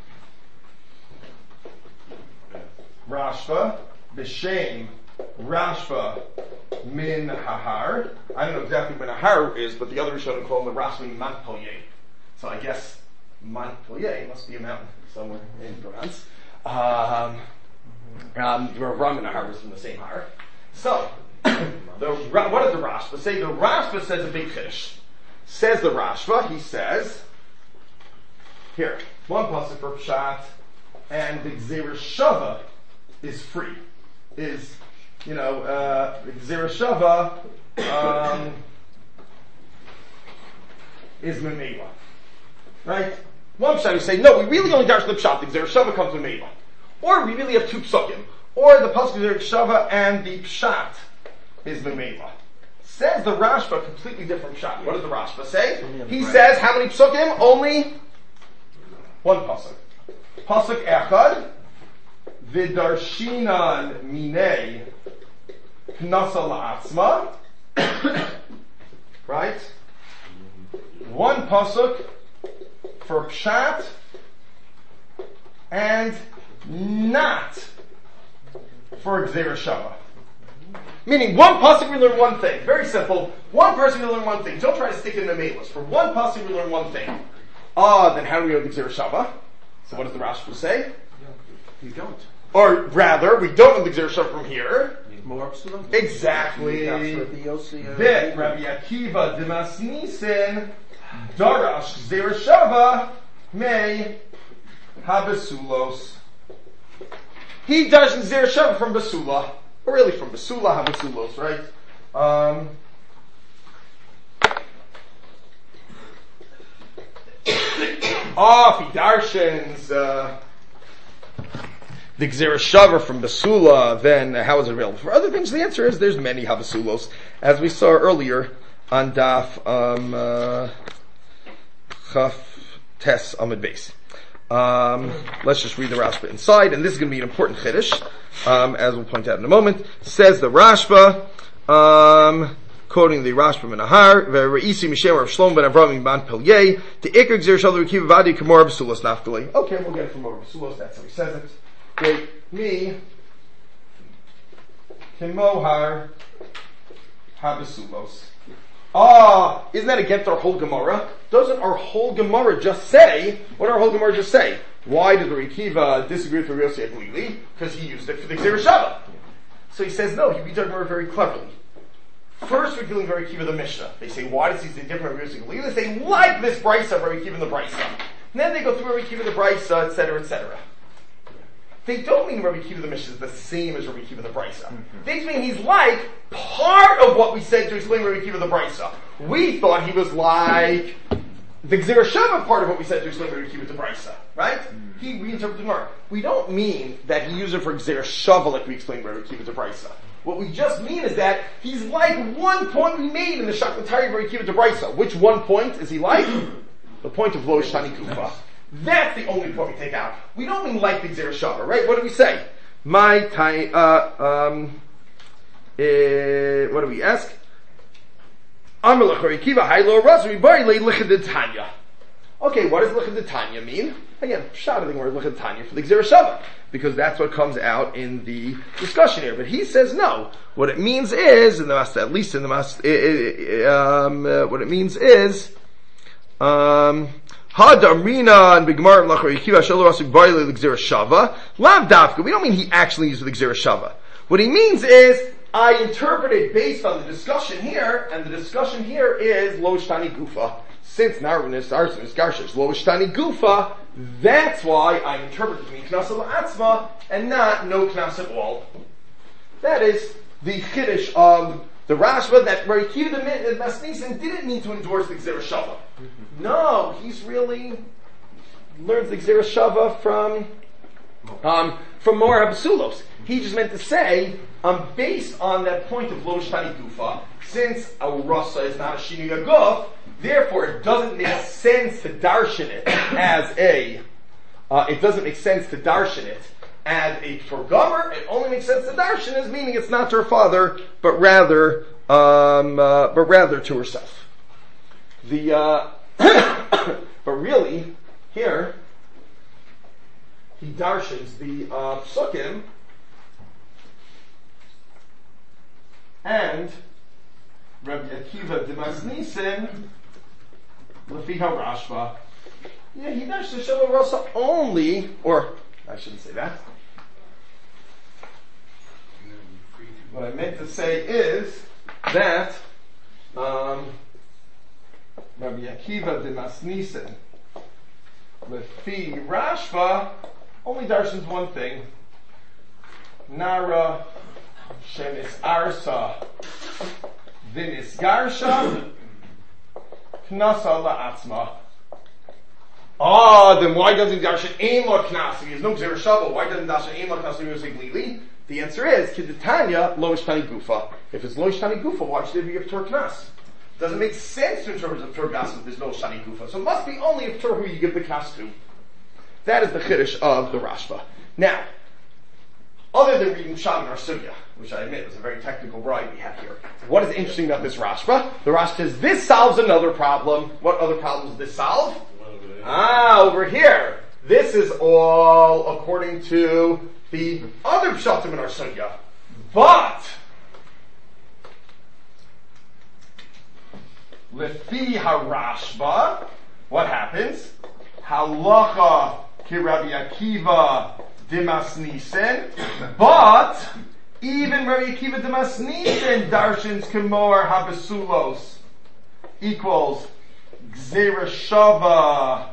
Rashba, B'Shem, Rashba, Min Hahar. I don't know exactly what Minahar is, but the other Rishonim call him the Rashba Montpellier. So I guess Montpellier must be a mountain somewhere in France. Rav Minahar was from the same Har. So, what does the Rashba say? The Rashba says a big fish. Says the Rashba, he says, here, one pasuk for Pshat, and the Gzera Shava is free. The Gzera Shava is Memela. Right? One Pshat, we say, no, we really only dash the Pshat, the Gzera Shava comes Memela. Or we really have two psukim. Or the pasuk Gzera Shava and the Pshat is Memela. Says the Rashba, completely different Pshat. What does the Rashba say? He says, how many psukim? Only one pasuk. Pasuk Echad, V'darshinan minei knasa la'atzma. Right? One pasuk for Pshat and not for Gzera Shava. Meaning, one pasuk we learn one thing. Very simple. One person we learn one thing. Don't try to stick it in the Memelas. For one pasuk we learn one thing. Then how do we know the Gzera Shava? So what does the Rashba say? You don't. Or rather, we don't know the Gzera Shava from here. More absolute. Exactly. That Rabbi Akiva Demasnisen Darash Gzera Shava May Habasulos. He does Gzera Shava from Basula. Or really from Basula Habasulos, right? If he darshans the Gzera Shava from Basula, then how is it available for other things? The answer is there's many Habasulos, as we saw earlier on Daf Chaf Tes Amud Beis. Let's just read the Rashba inside, and this is going to be an important Chiddush, as we'll point out in a moment. Says the Rashba, quoting the Rashba Minahar, Ve're'isi Mishem Rav Shlomo ben Avraham Montpellier, the Iker Gzera Shava Rekiva Vadi Kamor Basulos Naftali. Okay, we'll get it from over Basulos, that's how he says it. Great. Me, Kimohar Habasulos. Isn't that against our whole Gemara? Doesn't our whole Gemara just say, what our whole Gemara just say? Why did the Rekiva disagree with the Yossi Aglili? Because he used it for the Gzera Shava. So he says, no, he reads our Gemara very cleverly. First, we're dealing with Rekiva the Mishnah. They say, why does he say different from Yossi Aglili? They say, like this Brisa, Rekiva the Brisa. And then they go through Rekiva the Brisa, etc., etc. They don't mean Rabbi Akiva the Mishnah is the same as Rabbi Akiva the Brisa. They mean he's like part of what we said to explain Rabbi Akiva the Brisa. We thought he was like the Gzera Shava part of what we said to explain Rabbi Akiva the Brisa. Right? He reinterpreted the Gemara. We don't mean that he used it for Gzera Shava like we explained Rabbi Akiva the Brisa. What we just mean is that he's like one point we made in the Shaklatari Barikiva Debraisa. Which one point is he like? The point of Lo Shtani Kufa. That's the only point we take out. We don't mean like the Gzera Shava, right? What do we say? What do we ask? Okay, what does Lichad Tanya mean? Again, shouting the word Lichad Tanya for the Gzera Shava, because that's what comes out in the discussion here. But he says no. What it means is, what it means is, Hadarina and Bigmar Lacharikiva Shalorasuk Baile Gzera Shava. Lav Dafka. We don't mean he actually uses the Gzera Shava. What he means is, I interpret it based on the discussion here, and the discussion here is Lo Shtani Gufa. Since Narvanis Arsenis Garshish Lo Shtani Gufa, that's why I interpret it to mean Knas Atzma and not no Knas at all. That is the Chiddush of the Rashba that Barikiva the Masnisen didn't need to endorse the Gzera Shava. No, he's really learns the Gzera Shava from Mor HaBasulos. He just meant to say, based on that point of Lo Shtani Gufa, since a Rasa is not a Shinui Aguf, therefore it doesn't make sense to darshan it as a Torgomer. It only makes sense to darshan as meaning it's not to her father, but rather to herself. But really, here, he darshans the psukim, and Rabbi Akiva de Masnisen, Lefi HaRashba. Yeah, he darshans Shalom Rasa only, or I shouldn't say that. What I meant to say is that Rabbi Akiva de Masnisen, Lefi Rashba, only darshans one thing. Nara Shenis Arsa Vinis Garsha Knasa La'atzma. Then why doesn't Darshan Ein La Knasa? He has no Gzera Shava. Why doesn't Darshan Ein La Knasa music legally? The answer is Kidatanya Lo Shtani Gufa. If it's Lo Shtani Gufa, why should it be of Torah Knas? Doesn't make sense to interpret of Torah Knas if there's no Shtani Gufa. So it must be only of Torah who you give the Knas to. That is the Chiddush of the Rashba. Now, other than reading Pshat and our Sugya, which I admit is a very technical bride we have here, what is interesting about this Rashba? The Rashba says this solves another problem. What other problems does this solve? Over here. This is all according to the other Pshatim in our Sugya. But, Lefi HaRashba, what happens? Halacha ki Rabbi Akiva Dimasnisen, but even Rabbi Akiva Dimasnisen darshans Kemor HaBasulos equals Gzera Shava,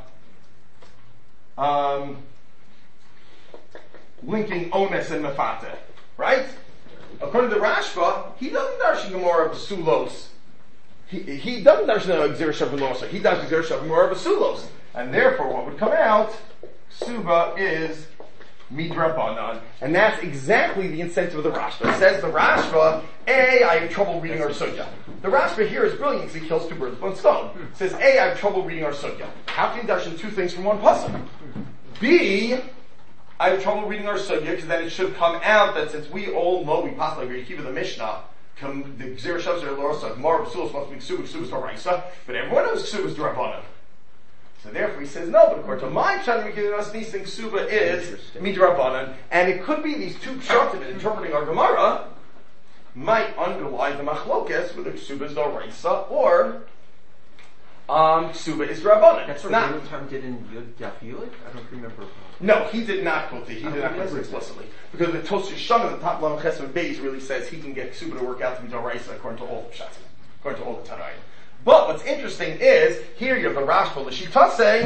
linking Ones and Mefate, right? According to Rashba, he doesn't darshan Kemor HaBasulos. He doesn't darshan Gzera Shava Losa. He darshan Gzera Shava Kemor HaBasulos, and therefore, what would come out? Suba is Midrabanan. And that's exactly the incentive of the Rashba. It says the Rashba, I have trouble reading our Sugya. The Rashba here is brilliant because he kills two birds with one stone. It says, I have trouble reading our Sugya. How can you darshan two things from one pasuk? B, I have trouble reading our Sugya because then it should come out that since we all know, we pass like Rekiva the Mishnah, the Gzera Shavs are Lorosa, Gemara B'sulos must be Ksubas D'Oraisa, but everyone knows Ksubas D'Rabbanan. So therefore he says no, but according to my Pshat and Ksuba Ksuba is Midrabanan, and it could be these two Pshatim in interpreting our Gemara might underlie the Machlokes whether Ksuba is D'Oraisa or Ksuba is Rabbanan. That's what Rambam did in Daf Yud? I don't remember. No, he did not quote it. He did not quote it explicitly. Because the Tosfos Shana, the top Lam Chesed Beis, really says he can get Ksuba to work out to be D'Oraisa according to all the Pshatim, according to all the Tanaim. But what's interesting is, here you have the Rashba L'Shitase.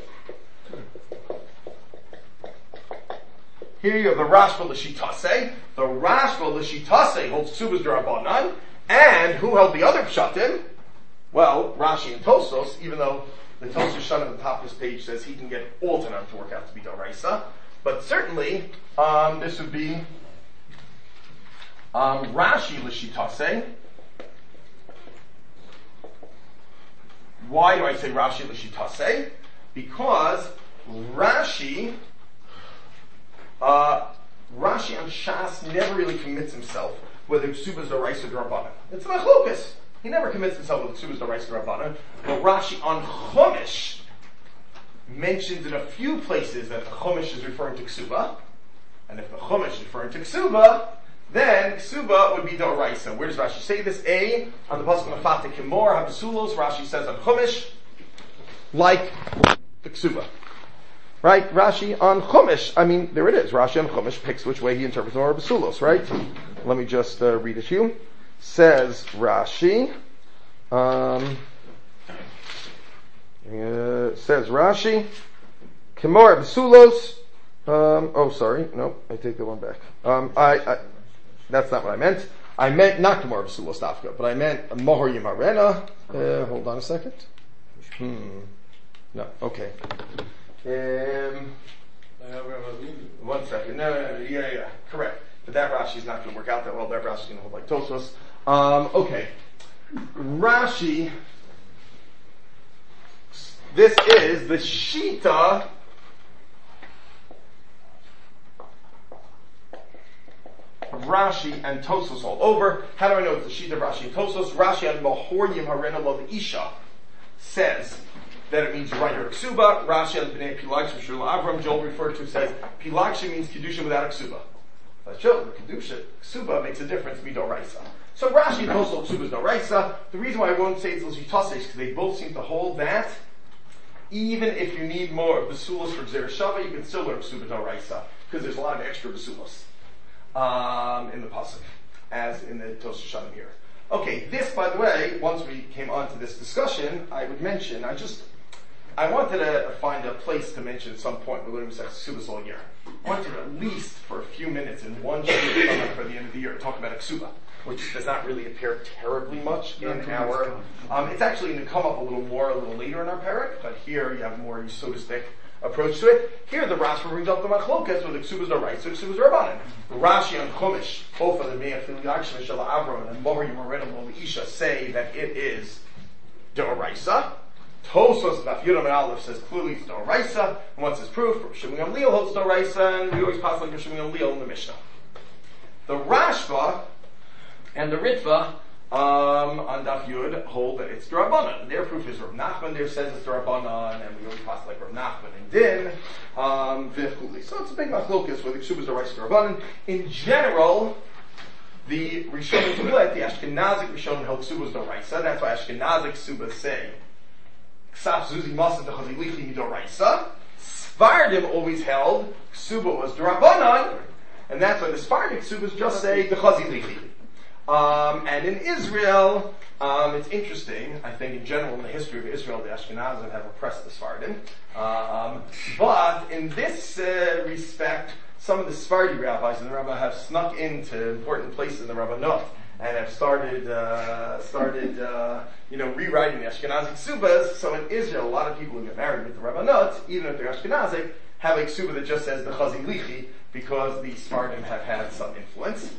Here you have the Rashba L'Shitase. The Rashba L'Shitase holds Ksubas D'Rabbanan. And who held the other Pshatim? Well, Rashi and Tosfos, even though the Tosfos Shana at the top of this page says he can get all Tanakh to work out to be D'Oraisa. But certainly, this would be Rashi l'shitase. Why do I say Rashi l'shitase? Because Rashi on Shas never really commits himself whether Ksuba is Doraisa or Rabbanan. It's a machlokas. He never commits himself whether Ksuba is Doraisa or Rabbanan. But Rashi on Chumash mentions in a few places that the Chumash is referring to Ksuba. And if the Chumash is referring to Ksuba, then Ksuba would be Doraisa. Where does Rashi say this? A, on the pasuk of Mafate Kimor, Habasulos, Rashi says on Chumash, like the Ksuba. Right? Rashi on Chumash, there it is. Rashi on Chumash picks which way he interprets the Basulos, right? Let me just read it to you. Says Rashi, Kimor Basulos, I take that one back. That's not what I meant. I meant not Gemara B'Sulos Dafka, but I meant Mohor Yimarena. Hold on a second. No, okay. One second. No, yeah, correct. But that Rashi is not going to work out that well. That Rashi is going to hold like Tosos. Okay. Rashi, this is the Shita of Rashi and Tosos all over. How do I know it's the sheet of Rashi and Tosos? Rashi on Mohor Yimarena Lo Isha says that it means right or Ksuba. Rashi on Bnei Pilag Shul Avram Joel referred to says Pilagsha means Kedusha without a Ksuba. That's true. The Kedusha Ksuba makes a difference. Midoraisa. So Rashi and Tosos Ksuba is Doraisa. The reason why I won't say it's L'Shitase is because they both seem to hold that even if you need more of Basulos for Gzera Shava, you can still learn Ksuba Doraisa because there's a lot of extra Basulos in the pasuk, as in the Tosos Shanim here. Okay, this, by the way, once we came on to this discussion, I would mention, I wanted to find a place to mention at some point, we're learning Ksubas all year. I wanted to at least, for a few minutes in one shir for the end of the year, talk about a Ksuba, which does not really appear terribly much in our, it's actually going to come up a little later in our parak, but here you have a more Yisodistic approach to it. Here the Rashba brings up the machlokas with the Ksubas Doraisa, so Ksubas Rabbanan. Rashi and Chumash, both of the Me'ach Filiakshem Shel Avram and Mohor Yimarena Lo Isha say that it is Doraisa. Tosos Daf Yudam and Aleph says clearly it's Doraisa, and what's his proof? Shimon Gamliel holds Doraisa, and we always pass like Shimon Gamliel in the Mishnah. The Rashba and the Ritva on Daf Yud hold that it's D'Rabbanan. Their proof is Rav Nachman there says it's D'Rabbanan, and we always pass like Rav Nachman and Din, V'chuli. So it's a big machlokas whether Ksubas Doraisa D'Rabbanan. In general, the Rishonim Tulet, the Ashkenazic Rishonim held Ksubas Doraisa. That's why Ashkenazic Ksubas say Ksaf Zuzi Masa D'Chazilichi Doraisa. Sfardim always held Ksuba was D'Rabbanan, and that's why the Sfardic Ksubas just say D'Chazilichi. And in Israel, it's interesting, I think in general in the history of Israel, the Ashkenazim have oppressed the Sephardim. But in this respect, some of the Sephardi rabbis and the Rabbah have snuck into important places in the Rabbanot and have started rewriting the Ashkenazic Ksubas. So in Israel, a lot of people who get married with the Rabbanot, even if they're Ashkenazic, have a Ksuba that just says the Chazin Lichi, because the Sephardim have had some influence.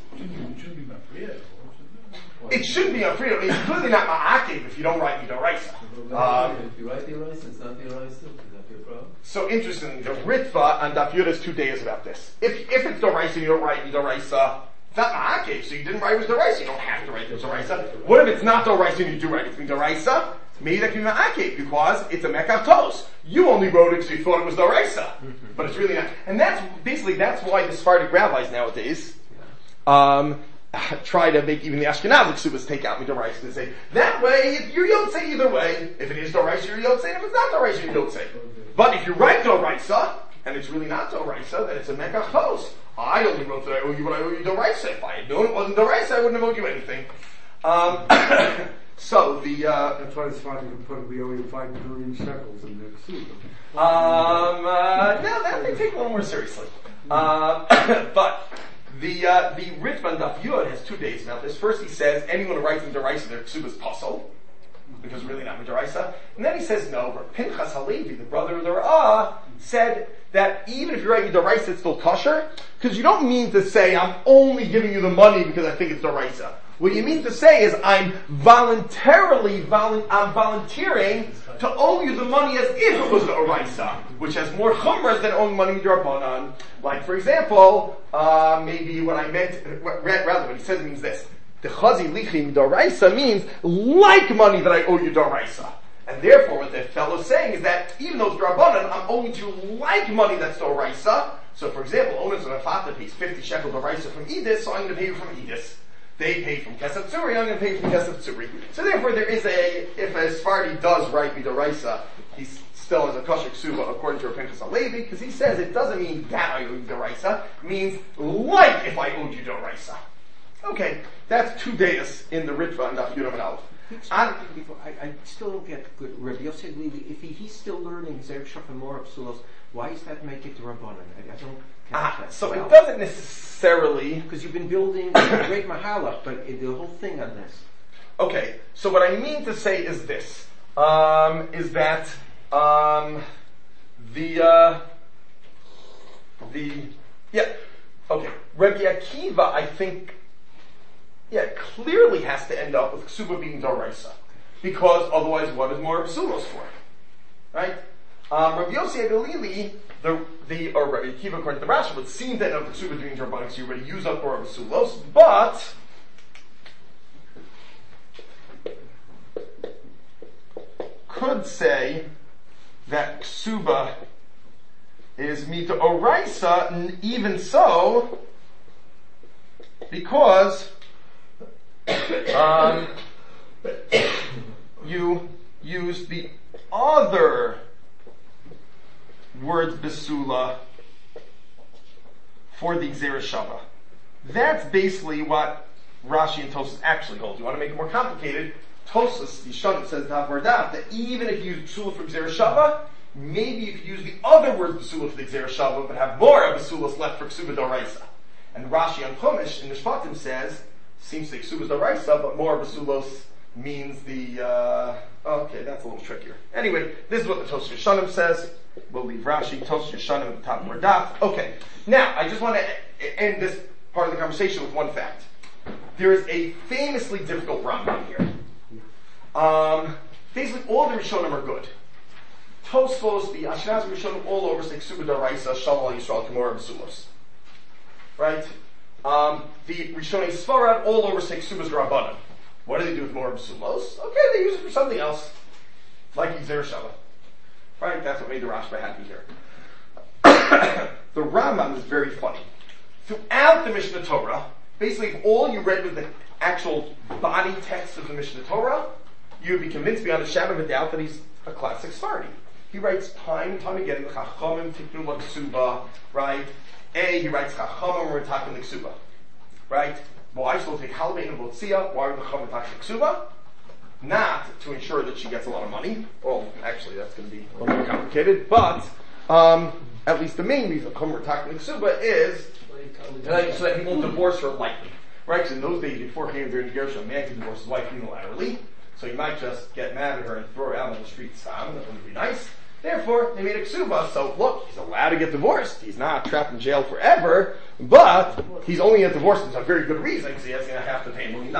It should be Mafriya. It's clearly not Ma'akev if you don't write Midoraisa. If you write the Oraisa, it's not the Oraisa. Is that your problem? So interesting, the Ritva on Daf Yud has 2 days about this. If it's Doraisa, you don't write Midoraisa. It's not Ma'akev, so you didn't write it was Doraisa. You don't have to write Midoraisa. What if it's not Doraisa and you do write it Midoraisa? Maybe that can be Ma'akev because it's a Mekav Tos. You only wrote it because you thought it was Doraisa. But it's really not. And that's why the Sephardic rabbis nowadays, try to make even the Ashkenazic Ksubas take out Midoraisa and say, that way, you're Yotzei either way. If it is Doraisa, you're Yotzei, and if it's not Doraisa, you're Yotzei. But if you write Doraisa, and it's really not Doraisa, then it's a Mekach Tos. I only wrote that I owe you what I owe you Doraisa. If I had known it wasn't Doraisa, I wouldn't have owed you anything. So the, that's why it's fine to put, we owe you 5 million shekels in the Ksuba. No, that they take a little more seriously. But, the Ritva Daf Yud has 2 days about this. First he says, anyone who writes in Doraisa, their Ksuba is Pasol, because really not Midoraisa. And then he says, no, Pinchas Halevi, the brother of the Ra'ah, said that even if you're writing Doraisa, it's still kosher, because you don't mean to say, I'm only giving you the money because I think it's Doraisa. What you mean to say is, I'm volunteering to owe you the money as if it was the Oraisa, which has more chumras than owing money D'Rabbanan. Like, for example, maybe what I meant, rather what he says means this. The chazi lichim D'Oraisa means like money that I owe you D'Oraisa. And therefore what the fellow's saying is that even though it's D'Rabbanan, I'm owing you like money that's D'Oraisa. So for example, Onas and Afata pays 50 shekel D'Oraisa from Edis, so I'm going to pay you from Edis. They pay from Kesef Tzuri, I'm going to pay from Kesef Tzuri. So therefore there is if a Sephardi does write Midoraisa, he still has a kosher ksuba according to Pinchas HaLevi, because he says it doesn't mean that I owe you Doraisa, it means like if I owed you Doraisa. Okay, that's 2 days in the Ritva and Daf Yudam and Aleph. I still don't get good. Rabbi Yosef Levi, if he's still learning Zer Shaf and more Psulos, why does that make it the Rabbanan? I don't catch that. So it doesn't necessarily... Because you've been building a great mahalach, but the whole thing on this. Okay, so what I mean to say is this, is that Rabbi Akiva, I think, clearly has to end up with Ksuba being Doraisa. Because otherwise what is more Psulos for? Right? Rabbi Yossi Agalili, or Rabbi Akiva according to the Rashi, would seem to end up with Ksuba being Doraisa, because you already use up more Psulos, but could say that Ksuba is Mita Oraisa, even so, because you use the other words Besula for the Gzera Shava. That's basically what Rashi and Tosas actually hold. You want to make it more complicated? Tosas, the Shana says that even if you use Besula for Gzera Shava, maybe you could use the other words Besula for the Gzera Shava, but have more of Besulas left for Ksuba Doraisa. And Rashi on Chumash in the Shvatim says, seems to Ksuba Doraisa, but more Besulos means the, okay, that's a little trickier. Anyway, this is what the Tosas Yeshanim says. We'll leave Rashi, Tosas Yeshanim at the top of our daf. Okay, now, I just want to end this part of the conversation with one fact. There is a famously difficult Rambam here. Basically, all the Rishonim are good. Tosfos, the Ashkenazim Rishonim, all over say Ksuba Doraisa, Shalom Yisrael, Gemara, Besulos. Right? The Rishonim Sfarad, all over say Ksuba's Rabbanan. What do they do with more Besulos? Okay, they use it for something else. Like Yizera Shava. Right? That's what made the Rashba happy here. The Rambam is very funny. Throughout the Mishnah Torah, basically if all you read was the actual body text of the Mishnah Torah, you would be convinced beyond a shadow of a doubt that he's a classic Sephardi. He writes time and time again, the Chachamim Tiknu L'Ksuba, right? He writes Chachamim Retakim L'Ksuba, right? Why should take Halbein and Botzia? Why are the Chachamim Retakim L'Ksuba? Not to ensure that she gets a lot of money. Well, actually, that's going to be a little more complicated. But at least the main reason Chachamim Retakim L'Ksuba is so that he won't divorce her lightly, right? Because in those days, before Hamzer and Gershom, a man could divorce his wife unilaterally. So you might just get mad at her and throw her out on the street. That wouldn't be nice. Therefore, they made a ksuba. So look, he's allowed to get divorced. He's not trapped in jail forever, but he's only get divorced for a very good reason because he has to have to pay $1 million.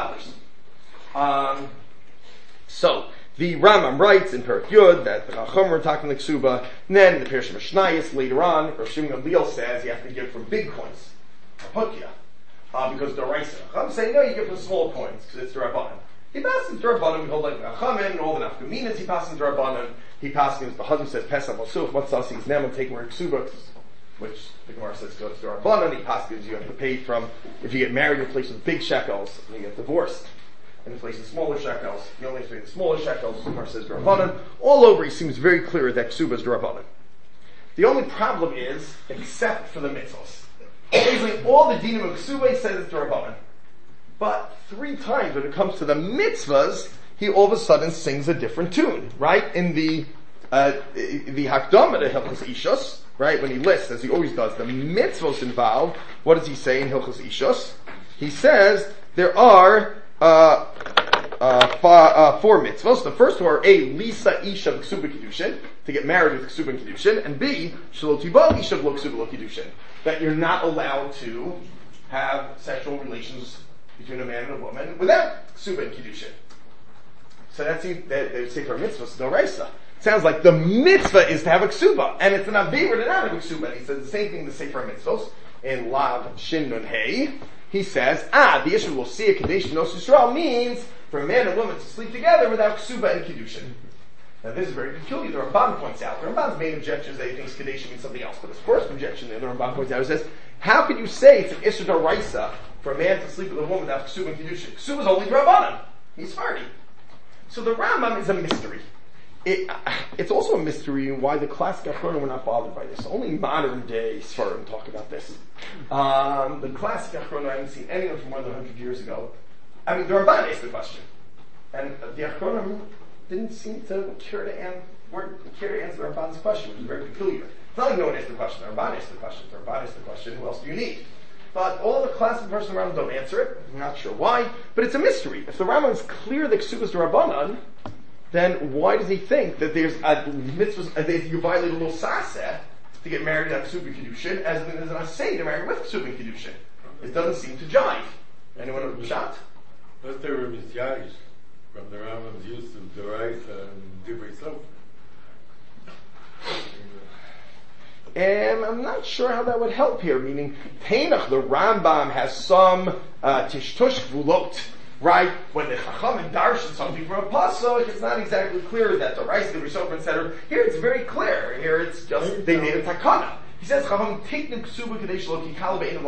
So the Rambam writes in Perek Yud that the Chacham are talking the ksuba. And then in the Pershim Mishnayos later on, Rosh Shimon Gamliel says you have to give for big coins, Putkia, because the Raisa. Chacham say no, you give for small coins because it's the Rabbanan. He passes D'Rabbanan, we hold like Chachamim, and all the Nafkaminas he passes D'Rabbanan. He passes, the husband says, Pesach Osuf, Matzasi, he's never taking more Ksuba, which the Gemara says goes to D'Rabbanan. He passes, you have to pay from, if you get married in a place with big shekels, and you get divorced in a place with smaller shekels, you only have to pay the smaller shekels, the Gemara says D'Rabbanan. All over, he seems very clear that Ksuba is D'Rabbanan. The only problem is, except for the mitzvahs. Basically, all the dinim of Ksuba, he says it's D'Rabbanan. But 3 times when it comes to the mitzvahs, he all of a sudden sings a different tune, right? In the Hakdama to Hilchos Ishos, right? When he lists, as he always does, the mitzvahs involved, what does he say in Hilchos Ishos? He says, there are, 4 mitzvos. The first are A, Lisa Isha Ksuba Kiddushin, to get married with Ksuba Kiddushin, and B, Shalotibo Isha Ksuba Kiddushin, that you're not allowed to have sexual relations between a man and a woman without Ksuba and Kiddushin. So that seems, they would say for a mitzvah, it's doraisa. Sounds like the mitzvah is to have a ksuba, and it's an avira to not have a ksuba. And he says the same thing to Sefer Mitzvos in Lav Shin Nun Hey. He says, the issue we'll see a Kadesh Nos Yisrael means for a man and woman to sleep together without ksuba and kiddushin. Now this is very peculiar. The Ramban points out, the Ramban's main objection is that he thinks Kadesh means something else. But his first objection there, the Ramban points out, he says, how can you say it's an Isser D'Oraisa for a man to sleep with a woman without ksuba and kiddushin? Ksuba is only Rabbanan. He's Fardi. So the Rambam is a mystery. It's also a mystery why the classic Achronim were not bothered by this. Only modern day Sfarim talk about this. The classic Achronim, I haven't seen anyone from more than 100 years ago. I mean, the Ramban asked the question. And the Achronim didn't seem to care to answer the Ramban's question, which is very peculiar. It's not like no one asked the question. The Ramban asked the question. The Ramban asked the question, who else do you need? But all the classic versions of the Rambam don't answer it. I'm not sure why, but it's a mystery. If the Rambam is clear that Ksuba is Rabbanan, then why does he think that there's a mitzvah, that you violate a little saseh to get married without Ksuba Kiddushin, as there's an asay to marry with Ksuba Kiddushin? It doesn't seem to jive. Anyone have a shot? Unless they were misyayish from the Rambam's use of Doraisa and Divrei Sof. I'm not sure how that would help here, meaning, Tainach, the Rambam has some tishtush gvulot, right? When the Chacham darshan something from a pasuk, it's not exactly clear that the rice, the Rishonim, etc. Here it's very clear. Here it's just, they made a takana. He says, Chacham tiknu ksuba kadesh lo kikal be'enim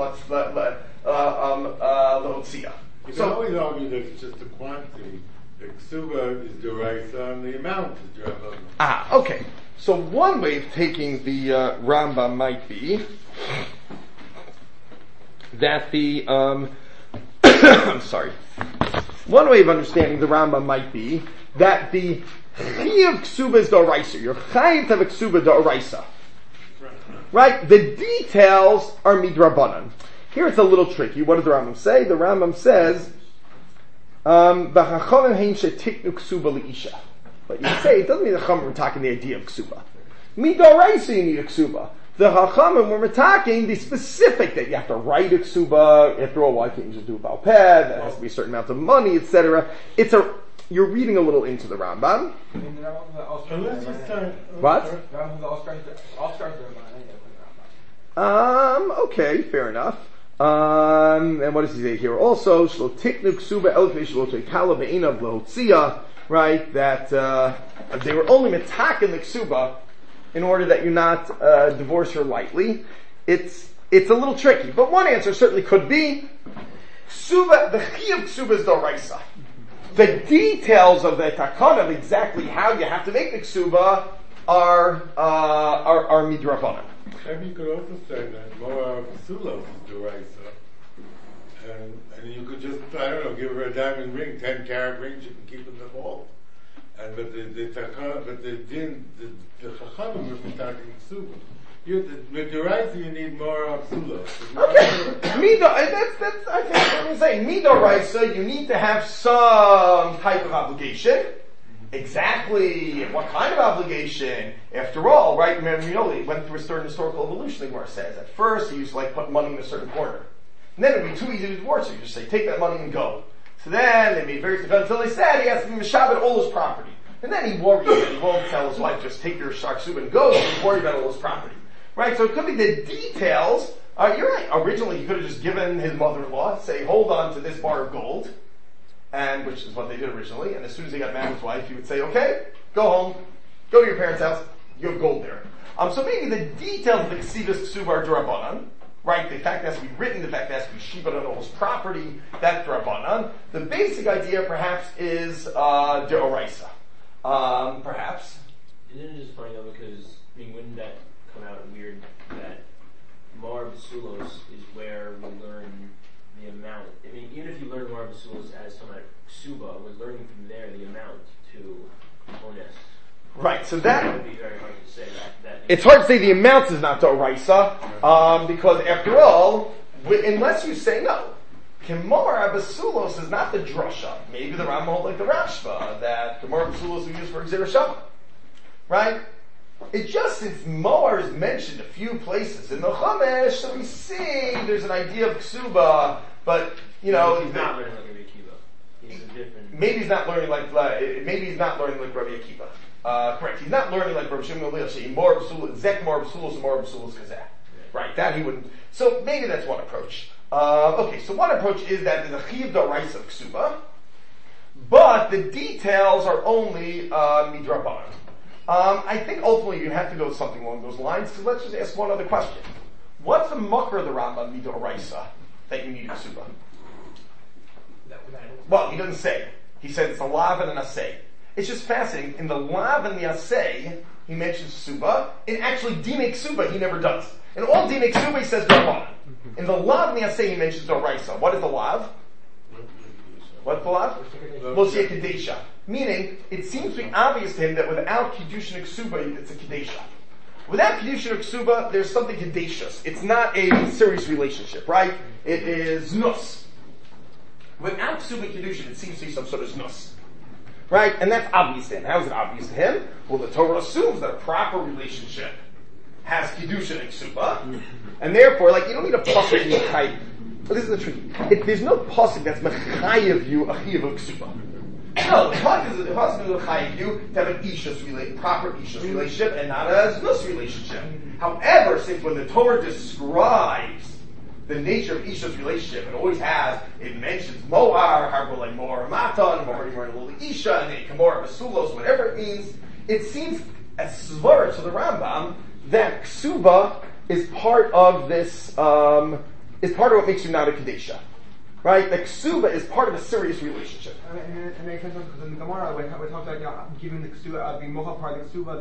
lehotzia. You can always argue that it's just the quantity. The ksuba is Doraisa and the amount is Drabban. Okay. So one way of taking the Rambam might be that the I'm sorry. One way of understanding the Rambam might be that the Chiyuv Ksuba is D'Oraisa. You're Chayiv to have a Ksuba D'Oraisa. Right? The details are Midrabanan. Here it's a little tricky. What does the Rambam say? The Rambam says, V'chachamim heim shetiknu Ksuba li'isha. But you say, it doesn't mean the Chachamim were talking the idea of Ksuba. Midoraisa you need a Ksuba. The Chachamim were talking the specific that you have to write a Ksuba. After all, why can't you just do a Baal Peh? That has to be a certain amount of money, etc. You're reading a little into the Rambam. What? Okay, fair enough. And what does he say here also? Shlo tiknu Ksuba elfei shlo teikala be'inav lehotzia. Right, that they were only metak in the ksuba in order that you not divorce her lightly. It's a little tricky, but one answer certainly could be ksuba. The chiyuv ksuba is doraisa. The details of the takana of exactly how you have to make the ksuba are midrabanan. Maybe you could also say that more ksulos is doraisa, and you could just, I don't know, give her a diamond ring, 10-carat ring, she can keep in the vault. But the chachamim were talking ksuba. With the rice, you need more ksulos. Okay, that's I think what I'm saying. Midoraisa, you need to have some type of obligation. Exactly what kind of obligation? After all, right? Remember, it went through a certain historical evolution. The Gemara says at first he used to put money in a certain corner. And then it would be too easy to divorce her. You just say, take that money and go. So then they made various defense until they said he has to be Meshabbat all his property. And then he worried that he won't tell his wife, just take your Shaksuba and go, so he's worried about all his property. Right? So it could be the details. You're right. Originally he could have just given his mother-in-law, say, hold on to this bar of gold, and which is what they did originally, and as soon as he got mad with his wife, he would say, okay, go home, go to your parents' house, you have gold there. So maybe the details of the Ksivas Ksuba are D'Rabbanan. Right, the fact that has to be written, the fact that has to be shiva on all his property, that's D'Rabbanan. The basic idea perhaps is D'Oraisa. Perhaps. Isn't it just funny though, because, wouldn't that come out weird that Mar Basulos is where we learn the amount? Even if you learn Mar Basulos as something like Ksuba, we're learning from there the amount to Ones. Right, so that would be very hard to say that it's hard to say the amount is not D'Oraisa, because after all, unless you say no, Gemara Basulos is not the drasha. Maybe the Rambam holds like the Rashba, that Gemara Basulos is used for Gzera Shava. Right? It just, since Moar is mentioned a few places in the Chumash, so we see there's an idea of Ksuba, but, He's not learning like Rabbi Akiva. He's a different. maybe he's not learning like Rabbi Akiva. Correct. He's not learning like Rabbi Shimon Gamliel. Say more Basulos, Zek more Basulos, and more Basulos Kazeh. Right. That he wouldn't. So maybe that's one approach. Okay. So one approach is that there's a Chiv D'Oraisa of Ksuba, but the details are only Midrabanan. I think ultimately you have to go with something along those lines. So let's just ask one other question: what's the makar of the Rambam Midoraisa that you need a ksuba? Well, he doesn't say. He said it's a lav and an asay. It's just fascinating. In the lav and the asay, he mentions ksuba. In actually dime ksuba, he never does. In all dime ksuba, he says Rabbanan. In the lav and the asay, he mentions Doraisa. What is the lav? What's the lav? Moshe Kedesha. Meaning, it seems to be obvious to him that without Kiddushin and Ksuba, it's a Kedesha. Without Kiddushin and Ksuba, there's something Kedeshus. It's not a serious relationship, right? It is Nus. Without Ksuba and Kiddushin, it seems to be some sort of Nus. Right? And that's obvious to him. How is it obvious to him? Well, the Torah assumes that a proper relationship has Kiddushin and Ksuba, and therefore, you don't need a pasuk in Chai. But this is the trick. There's no pasuk that's mechayev you a chiv of Ksuba. No, the pasuk is mechayev you to have an proper ishus relationship and not a znus relationship. However, since when the Torah describes the nature of ishus relationship, it mentions moar, harbolay moar matan, moar luli isha, and then kamor basulos, whatever it means. It seems as svara to the Rambam that ksuba is part of this. Is part of what makes you not a Kadesha. Right? The ksuba is part of a serious relationship. And it makes sense because in the Gemara, when we talk about giving the ksuba, being mocha part of the ksuba,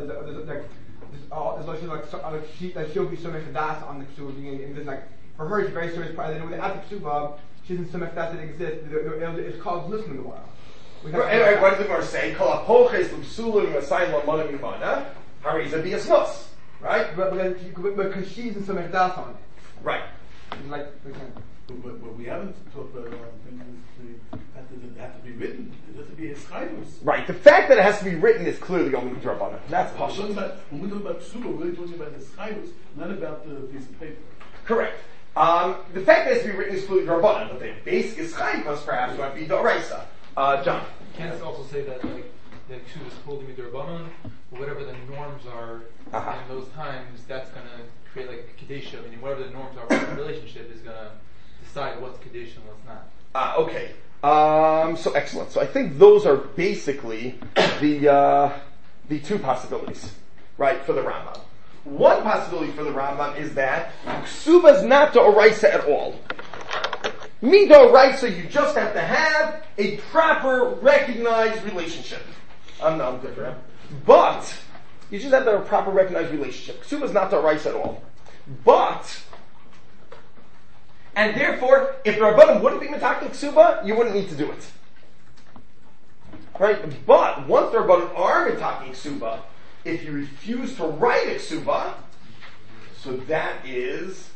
there's she'll be so much das on the ksuba being, and there's for her, it's a very serious part. And then without the ksuba, she isn't so much das that exists. It's called listening to the Gemara. Anyway, what does the Gemara say? Kol apoches l'psulu l'masayim l'mona mimana hariza b'yasnos. Right? But because she isn't so much das on it. Right. But we haven't talked about things that have to be written. It has to be eschaivus. Right. The fact that it has to be written is clearly only Drabanan. That's possible. When we talk about ksuba, we're really talking about eschaivus, not about the piece of paper. Correct. The fact that it has to be written is clearly Drabanan, but the basic eschaivus perhaps might be Doraisa. John. Can't it also say that the ksuba is holding me Drabanan, whatever the norms are in those times, that's going to create a Kadesha, meaning whatever the norms are for the relationship is going to decide what's Kadesha and what's not. Okay. So excellent. So I think those are basically the two possibilities, right, for the Rambam. One possibility for the Rambam is that Ksuba is not to Oraisa at all. Mida Oraisa, you just have to have a proper, recognized relationship. I'm different. But you just have to have a proper recognized relationship. Ksuba is not to Oraisa at all. And therefore, if the Rabbanim wouldn't be metakel Ksuba, you wouldn't need to do it. Right? But once the Rabbanim are metakel Ksuba, if you refuse to write a Ksuba, so that is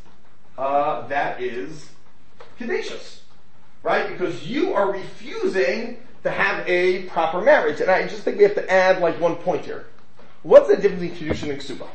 Kadeshus. Right? Because you are refusing to have a proper marriage. And I just think we have to add one point here. What's the difference between Kiddushin and Ksuba?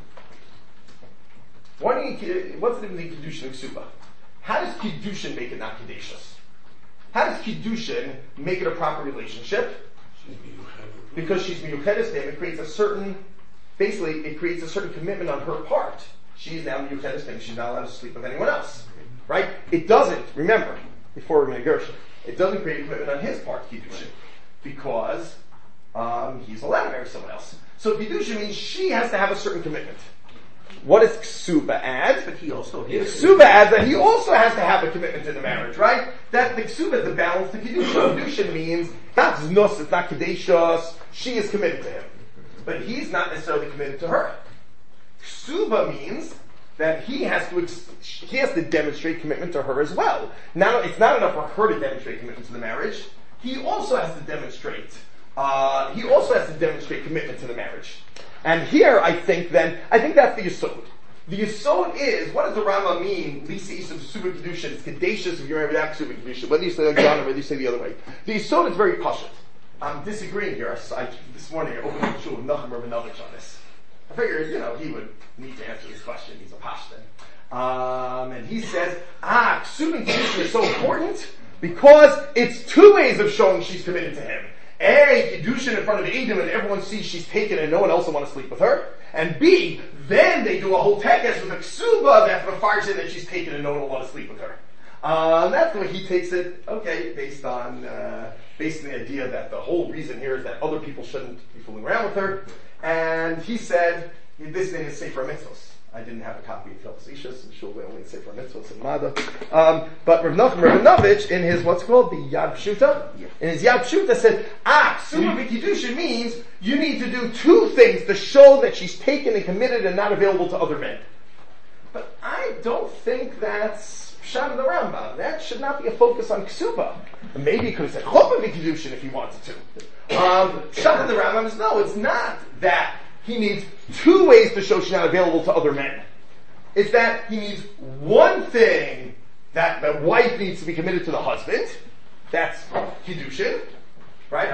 What's the difference between Kiddushin and Ksuba? How does Kiddushin make it not Kadeshus? How does Kiddushin make it a proper relationship? Because she's miyuchedes to him, it creates a certain commitment on her part. She's now miyuchedes to him, she's not allowed to sleep with anyone else. Right? It doesn't, remember, before we're going to Gershon, it doesn't create a commitment on his part, Kiddushin, because he's allowed to marry someone else. So Kiddushin means she has to have a certain commitment. What does Ksuba add? But Ksuba adds that he also has to have a commitment to the marriage, right? That the Ksuba is the balance to Kiddushin. Kiddushin means not Znus, it's not Kadeshus. She is committed to him. But he's not necessarily committed to her. Ksuba means that he has to demonstrate commitment to her as well. Now, it's not enough for her to demonstrate commitment to the marriage. He also has to demonstrate commitment to the marriage. And here, I think that's the yesod. The Yesod is, what does the Rama mean? Lisa Isa Ksuba Kedushin. It's Kadeshus if you remember that Ksuba Kedushin. Whether you say like John or whether you say the other way. The Yesod is very pashut. I'm disagreeing here. This morning I opened up a shul with Nachum Rabinovich on this. I figured, he would need to answer this question. He's a pashtan. And he says, Ksuba Kedushin is so important because it's two ways of showing she's committed to him. A, Kedushin in front of Edom and everyone sees she's taken and no one else will want to sleep with her. And B, then they do a whole tekes with a ksuba that refers in that she's taken and no one will want to sleep with her. That's the way he takes it, based on the idea that the whole reason here is that other people shouldn't be fooling around with her. And he said, this name is Sefer Mitzvos. I didn't have a copy of Hilchos Ishus, and sure we only Sefer Mitzvos and Mada. But Rav Nachum Rabinovich, in his, what's called, the Yad Pshuta, in his Yad Pshuta said, Ksuba B'Kiddushin means you need to do two things to show that she's taken and committed and not available to other men. But I don't think that's Pshat of the Rambam. That should not be a focus on Ksuba. Maybe he could have said Chopa B'Kiddushin if he wanted to. Pshat of the Rambam is no, it's not that he needs two ways to show she's not available to other men. It's that he needs one thing that the wife needs to be committed to the husband. That's Kiddushin. Right?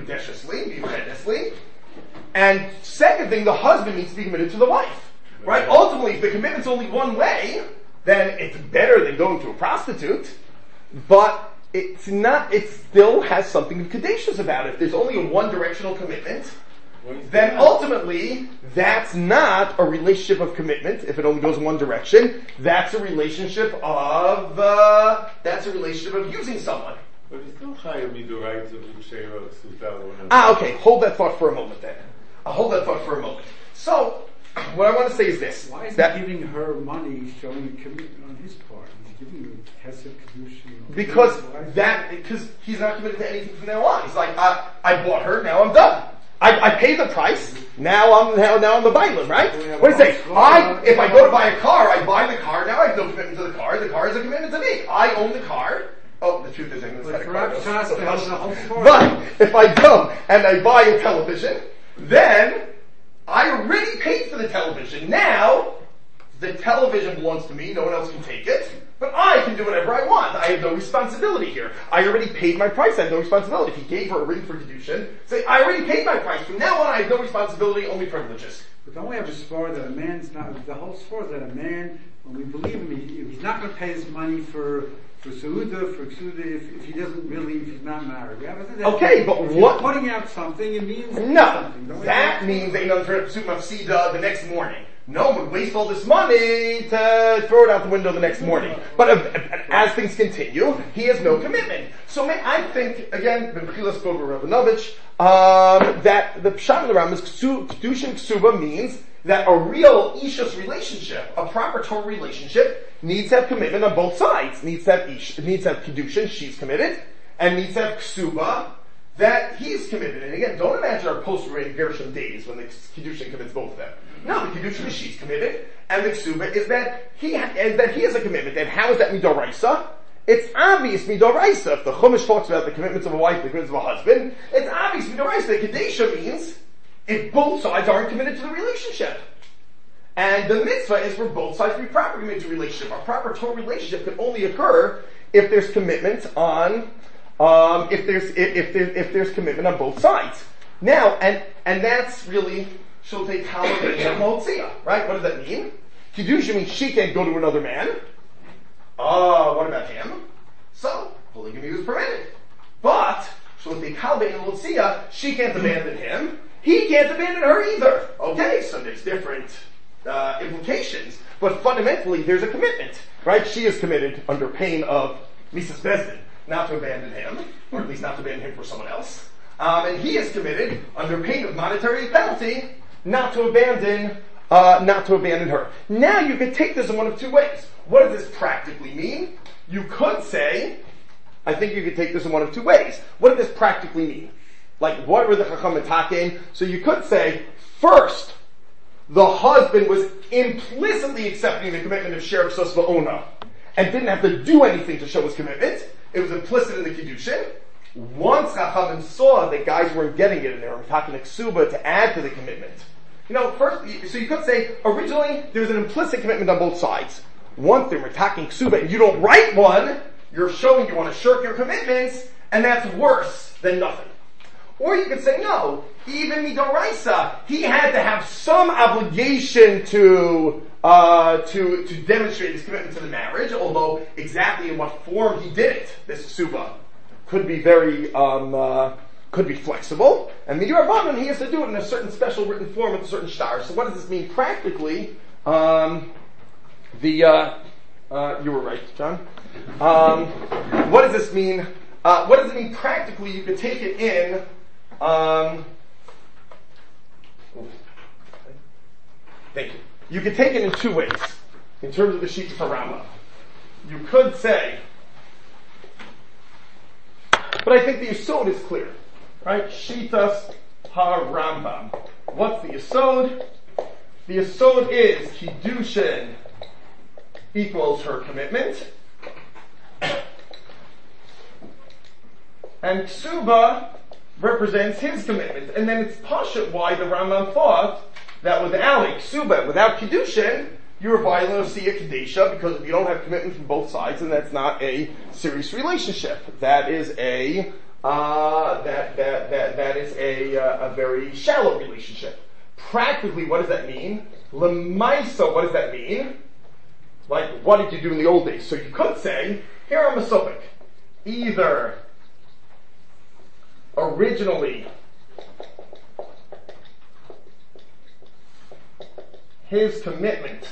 And second thing, the husband needs to be committed to the wife. Right? Ultimately, if the commitment's only one way, then it's better than going to a prostitute. But it's not, it still has something kadeshus about it. If there's only a one-directional commitment, then ultimately, that's not a relationship of commitment, if it only goes in one direction. That's a relationship of using someone. But it's still higher midoraita v'shera sutal. Okay, hold that thought for a moment then. I'll hold that thought for a moment. So, what I want to say is this. Why is he giving her money showing commitment on his part? He's giving her Hesed Kedushin. Because he's not committed to anything from now on. He's like, I bought her, now I'm done. I paid the price. Now I'm the bailam, right? What do you say? If I go to buy a car, I buy the car. Now I have no commitment to the car. The car is a commitment to me. I own the car. Oh, the truth is, I'm going to car. But if I go and I buy a television, then I already paid for the television. Now the television belongs to me. No one else can take it. But I can do whatever I want. I have no responsibility here. I already paid my price. I have no responsibility. If he gave her a ring for Kedushin, say, I already paid my price. From now on, I have no responsibility, only privileges. But don't we have a svara that a man's not, the whole svara that a man, when we believe him, he's not going to pay his money for Seuda, for Ksuda, if he doesn't really, if he's not married. Okay, but if what? You're putting out something, it means something. That means they don't turn up Psut Mafsida the next morning. No one would waste all this money to throw it out the window the next morning. But as things continue, he has no commitment. So I think, again, B'Mechilas Kova Rabinovich, that the Pshat of the Ram is Kedushin Ksuba means that a real Ishus relationship, a proper Torah relationship, needs to have commitment on both sides. Needs to have Kedushin, she's committed, and needs to have Ksuba, that he's committed. And again, don't imagine our post-Rav Gershom days when the Kedushin commits both of them. No, the Kedushin is she's committed, and the Ksuba is that he has a commitment. And how is that midoraisa? It's obvious midoraisa. If the Chumash talks about the commitments of a wife, the commitments of a husband, it's obvious midoraisa. The Kedusha means if both sides aren't committed to the relationship. And the mitzvah is for both sides to be properly committed to a relationship. A proper Torah relationship can only occur if there's commitment on if there's commitment on both sides. Now, and that's really Shultei Talmud and Motzia, right? What does that mean? Kedusha means she can't go to another man. What about him? So, polygamy was permitted. But, Shultei Talmud and Motzia, she can't abandon him. He can't abandon her either. Okay, so there's different implications. But fundamentally, there's a commitment, right? She is committed under pain of Mrs. Bezdin not to abandon him, or at least not to abandon him for someone else. And he is committed under pain of monetary penalty not to abandon her. Now you can take this in one of two ways. What does this practically mean? You could say, I think you could take this in one of two ways. What does this practically mean? Like, what were the Chacham talking? So you could say, first, the husband was implicitly accepting the commitment of Sher Ksos Va'ona, and didn't have to do anything to show his commitment. It was implicit in the Kiddushin. Once Chachamim saw that guys weren't getting it, and they were talking to Ksuba to add to the commitment, First, so you could say, originally, there's an implicit commitment on both sides. Once they're attacking ksuba and you don't write one, you're showing you want to shirk your commitments, and that's worse than nothing. Or you could say, no, even midoraisa, he had to have some obligation to demonstrate his commitment to the marriage, although exactly in what form he did it, this ksuba, could be very, could be flexible. And midorabanan, he has to do it in a certain special written form with a certain shtar. So what does this mean practically? You were right, John. What does this mean? What does it mean practically? You could take it in, thank you. You could take it in two ways, in terms of the Shitas HaRambam. You could say, but I think the Yesod is clear, right? Shitas HaRambam. What's the Yesod? The Yesod is Kiddushin equals her commitment, and Ksuba represents his commitment. And then it's Pashut why the Rambam thought that without a Ksuba, without Kiddushin, you're violating Osiyah Kadesha, because if you don't have commitment from both sides, then that's not a serious relationship. That is a very shallow relationship. Practically, what does that mean? Lemaisa, what does that mean? Like, what did you do in the old days? So you could say, here I'm a Sophic. Either originally his commitment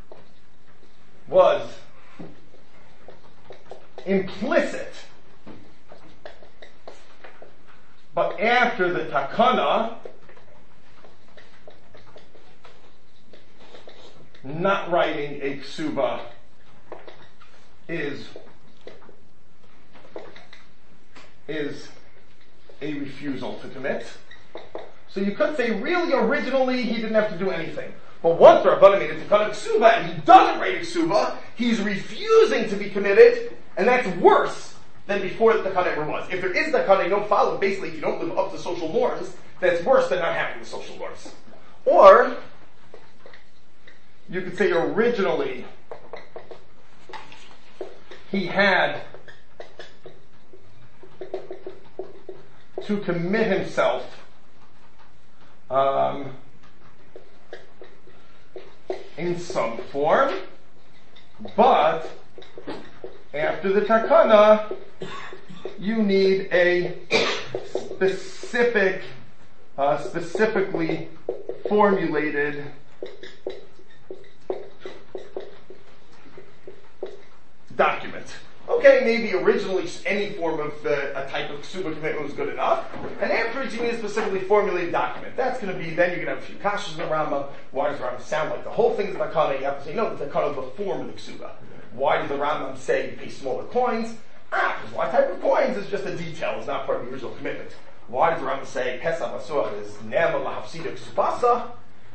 was implicit, but after the takana, not writing a ksuba is a refusal to commit. So you could say, really, originally, he didn't have to do anything. But once the Rabbanan made a takana ksuba, and he doesn't write a ksuba, he's refusing to be committed, and that's worse than before the takana ever was. If there is takana, you don't follow, basically, if you don't live up to social norms, that's worse than not having the social norms. Or, you could say originally, he had to commit himself in some form, but after the takana, you need a specifically formulated document. Okay, maybe originally any form of a type of ksuba commitment was good enough, and afterwards you need a specifically formulated document. That's going to be, then you're going to have a few kashas in the Rambam. Why does the Rambam sound like the whole thing is the takana? You have to say, no, the takana is the form of the ksuba. Why does the Rambam say you pay smaller coins? Because what type of coins is just a detail, it's not part of the original commitment. Why does the Rambam say Pesach Asur is Nema Lahafsida Ksubasa?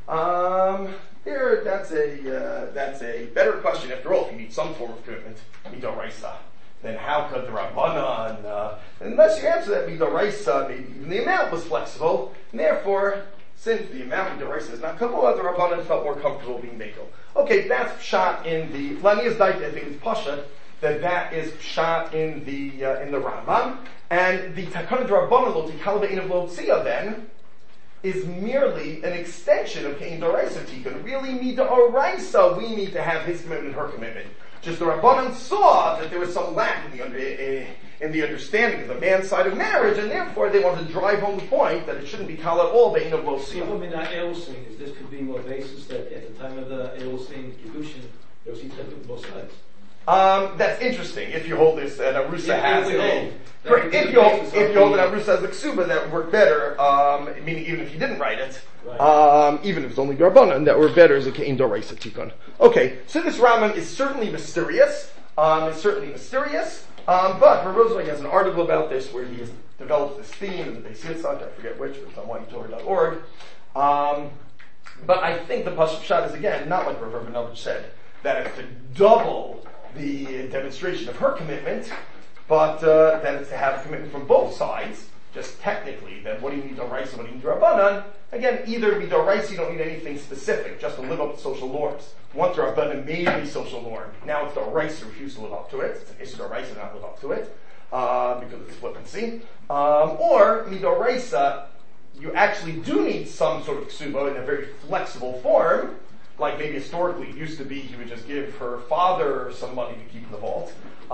That's a better question. After all, if you need some form of commitment, midoraisa, then how could the Rabbanan, unless you answer that midoraisa, maybe even the amount was flexible, and therefore, since the amount of midoraisa is not kabbalah, the Rabbanan felt more comfortable being mekel. Okay, that's shot in the Lanias Daita, I think it's Pasha, that is shot in the Rambam, and the Takana Rabbanan lo tikal be'inav lo tzia then is merely an extension of Kein Doraisa Tikkun. Really, Midoraisa, we need to have his commitment and her commitment. Just the Rabbanan saw that there was some lack in the understanding of the man's side of marriage, and therefore they wanted to drive home the point that it shouldn't be Kal at all Be'in of Lo Sia. Is this could be more basis that at the time of the Eilsin Kiddushin, there was each on both sides? That's interesting. If you hold this, and Arusa has a... If you hold that Arusa has a ksuba, that would work better, meaning even if you didn't write it, right. Even if it's only Rabbanan, that work better as a Kein Doraisa Tikkun. Okay, so this Rambam is certainly mysterious, but Rav Rosenzweig has an article about this where he has developed this theme in the Beis Yitzhak, I forget which, but it's on YTorah.org. But I think the Pasuk Pshat is, again, not like Rav Rabinovich said, that it's to double the demonstration of her commitment, but that it's to have commitment from both sides. just technically, then what do you need Doraisa, what do you need Rabbanan? Again, either Midoraisa, you don't need anything specific, just to live up to social norms. Once Rabbanan made a social norm, now it's Doraisa to refuse to live up to it. It's an issue Doraisa to not live up to it, because it's flippancy. Or Midoraisa, you actually do need some sort of ksuba in a very flexible form, like maybe historically it used to be he would just give her father some money to keep in the vault.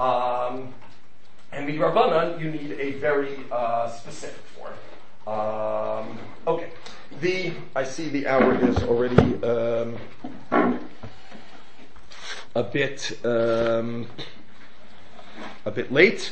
And Midrabanan, you need a very specific form. Okay. I see the hour is already a bit late.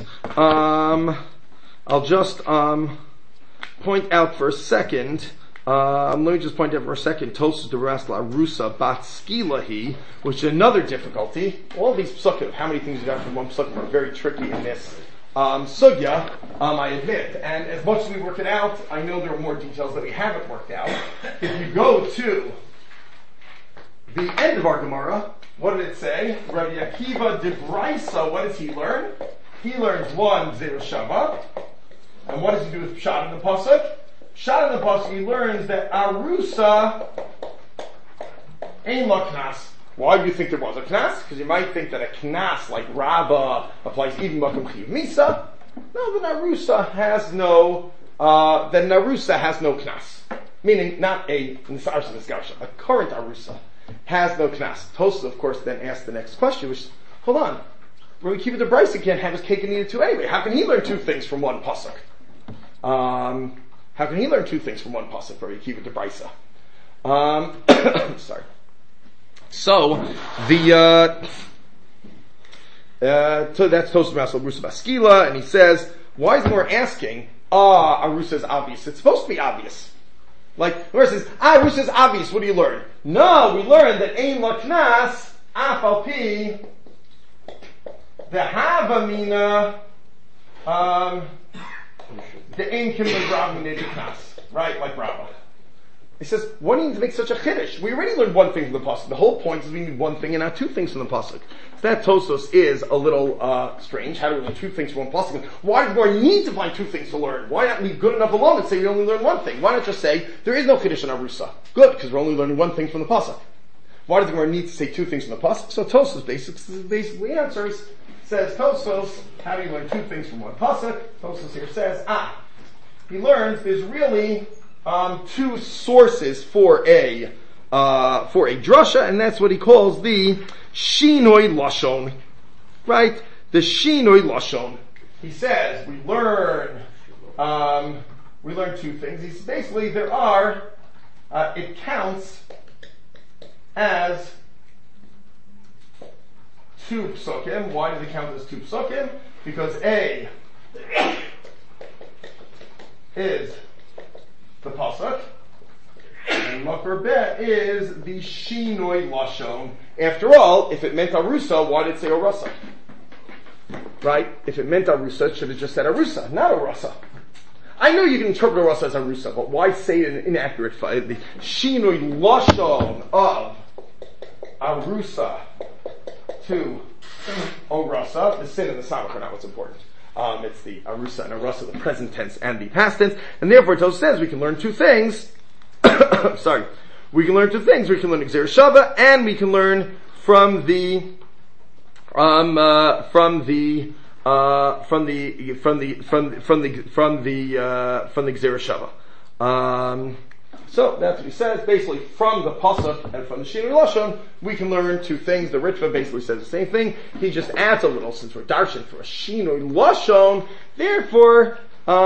I'll just point out for a second. Let me just point out for a second. Tosas de Rasla Arusa Bat Skilahi, which is another difficulty. All these psukim, how many things you got from one psukim, are very tricky in this sugya, I admit. And as much as we work it out, I know there are more details that we haven't worked out. If you go to the end of our Gemara, what did it say? Rabbi Akiva de Braisa, what does he learn? He learns one Zera Shava. And what does he do with Pshat in the Pasuk? Pshat in the Pasuk, he learns that Arusa ain't la knas. Why do you think there was a knas? Because you might think that a knas like Rabbah applies even makom chiyuv misa. No, then Arusa has no knas. Meaning, not a current Arusa has no knas. Tosas, of course, then asks the next question, which is, hold on, Rabbi Akiva de Braisa can't have his cake and eat it too anyway. How can he learn two things from one pasuk? How can he learn two things from one pasuk, Rabbi Akiva de Braisa? Sorry. So that's Tosas Masal Arusa Baskila, and he says, why is more asking? Arusa is obvious. It's supposed to be obvious. Like, where it says, Arusa is obvious. What do you learn? No, we learn that Ein Laknas Afal Pi the Havamina the Ein Kimber Rav Minei Knas, right? Like Rabbah. He says, what do you need to make such a chiddush? We already learned one thing from the pasuk. The whole point is we need one thing and not two things from the pasuk. So that Tosos is a little strange. How do we learn two things from one pasuk? Why do we need to find two things to learn? Why not leave good enough alone and say we only learn one thing? Why not just say there is no chiddush in Arusa? Good, because we're only learning one thing from the pasuk. Why does the Gemara need to say two things from the pasuk? So Tosos basically answers. Says Tosos, how do you learn two things from one pasuk? Tosos here says, he learns there's really two sources for a drasha, and that's what he calls the shinoi lashon, right? The shinoi lashon. He says we learn two things. He says basically there are it counts as two psukim. Why does it count as two psukim? Because A is the pasuk, and Makar Bet is the shinoi lashon. After all, if it meant Arusa, why did it say Orasa? Right? If it meant Arusa, it should have just said Arusa, not Orasa. I know you can interpret Orasa as Arusa, but why say an inaccurate the shinoi lashon of Arusa to Orasa? The sin and the samach are not what's important. It's the Arusa and Arasa, the present tense and the past tense. And therefore, Tosfos says we can learn two things. Sorry. We can learn two things. We can learn Gzeira Shava, and we can learn from the Gzeira Shava. So that's what he says. Basically, from the pasuk and from the Shinoi Lashon, we can learn two things. The Ritva basically says the same thing. He just adds a little, since we're darshan for a Shinoi Lashon. Therefore,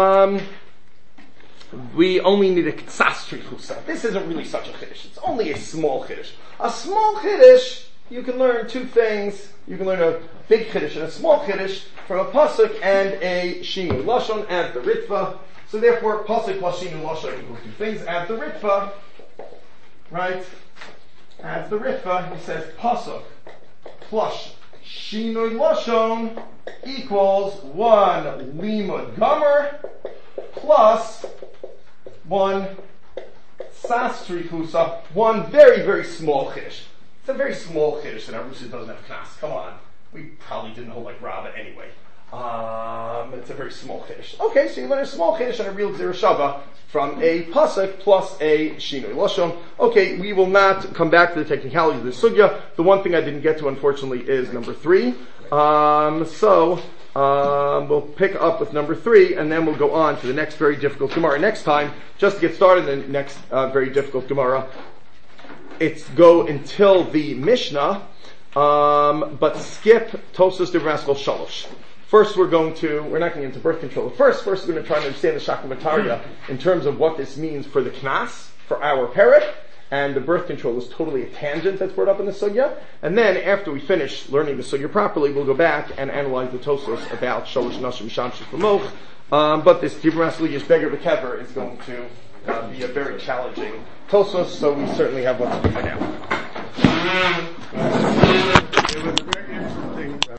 we only need a Ktsas Trichusa. This isn't really such a chiddush. It's only a small chiddush. A small chiddush, you can learn two things. You can learn a big chiddush and a small chiddush from a pasuk and a Shinoi Lashon as the Ritva. So therefore, pasuk plus shinoi lashon equals two things. Add the ritva, right? Adds the ritva. He says pasuk plus shinoi lashon equals one limud gomer plus one sastri chusa. One very, very small chiddush. It's a very small chiddush that Arusa doesn't have knas. Come on, we probably didn't hold like Rabbah anyway. It's a very small chiddush. Okay, so you learn a small chiddush and a real Gzera Shava from a pasuk plus a shinui lashon. Okay, we will not come back to the technicalities of the sugya. The one thing I didn't get to, unfortunately, is number 3. We'll pick up with number 3, and then we'll go on to the next very difficult Gemara next time. Just to get started in the next very difficult Gemara, it's go until the Mishnah, but skip Tosas de Rascal Shalosh. First we're not going into birth control. First we're going to try to understand the Shaklamataria in terms of what this means for the Knas, for our Perek, and the birth control is totally a tangent that's brought up in the Sugya. And then after we finish learning the Sugya properly, we'll go back and analyze the Tosas about Shalosh Nashim Shamshis B'moch. But this Dibur Rascal Yishbeger B'kever is going to be a very challenging Tosas, so we certainly have what to do for now.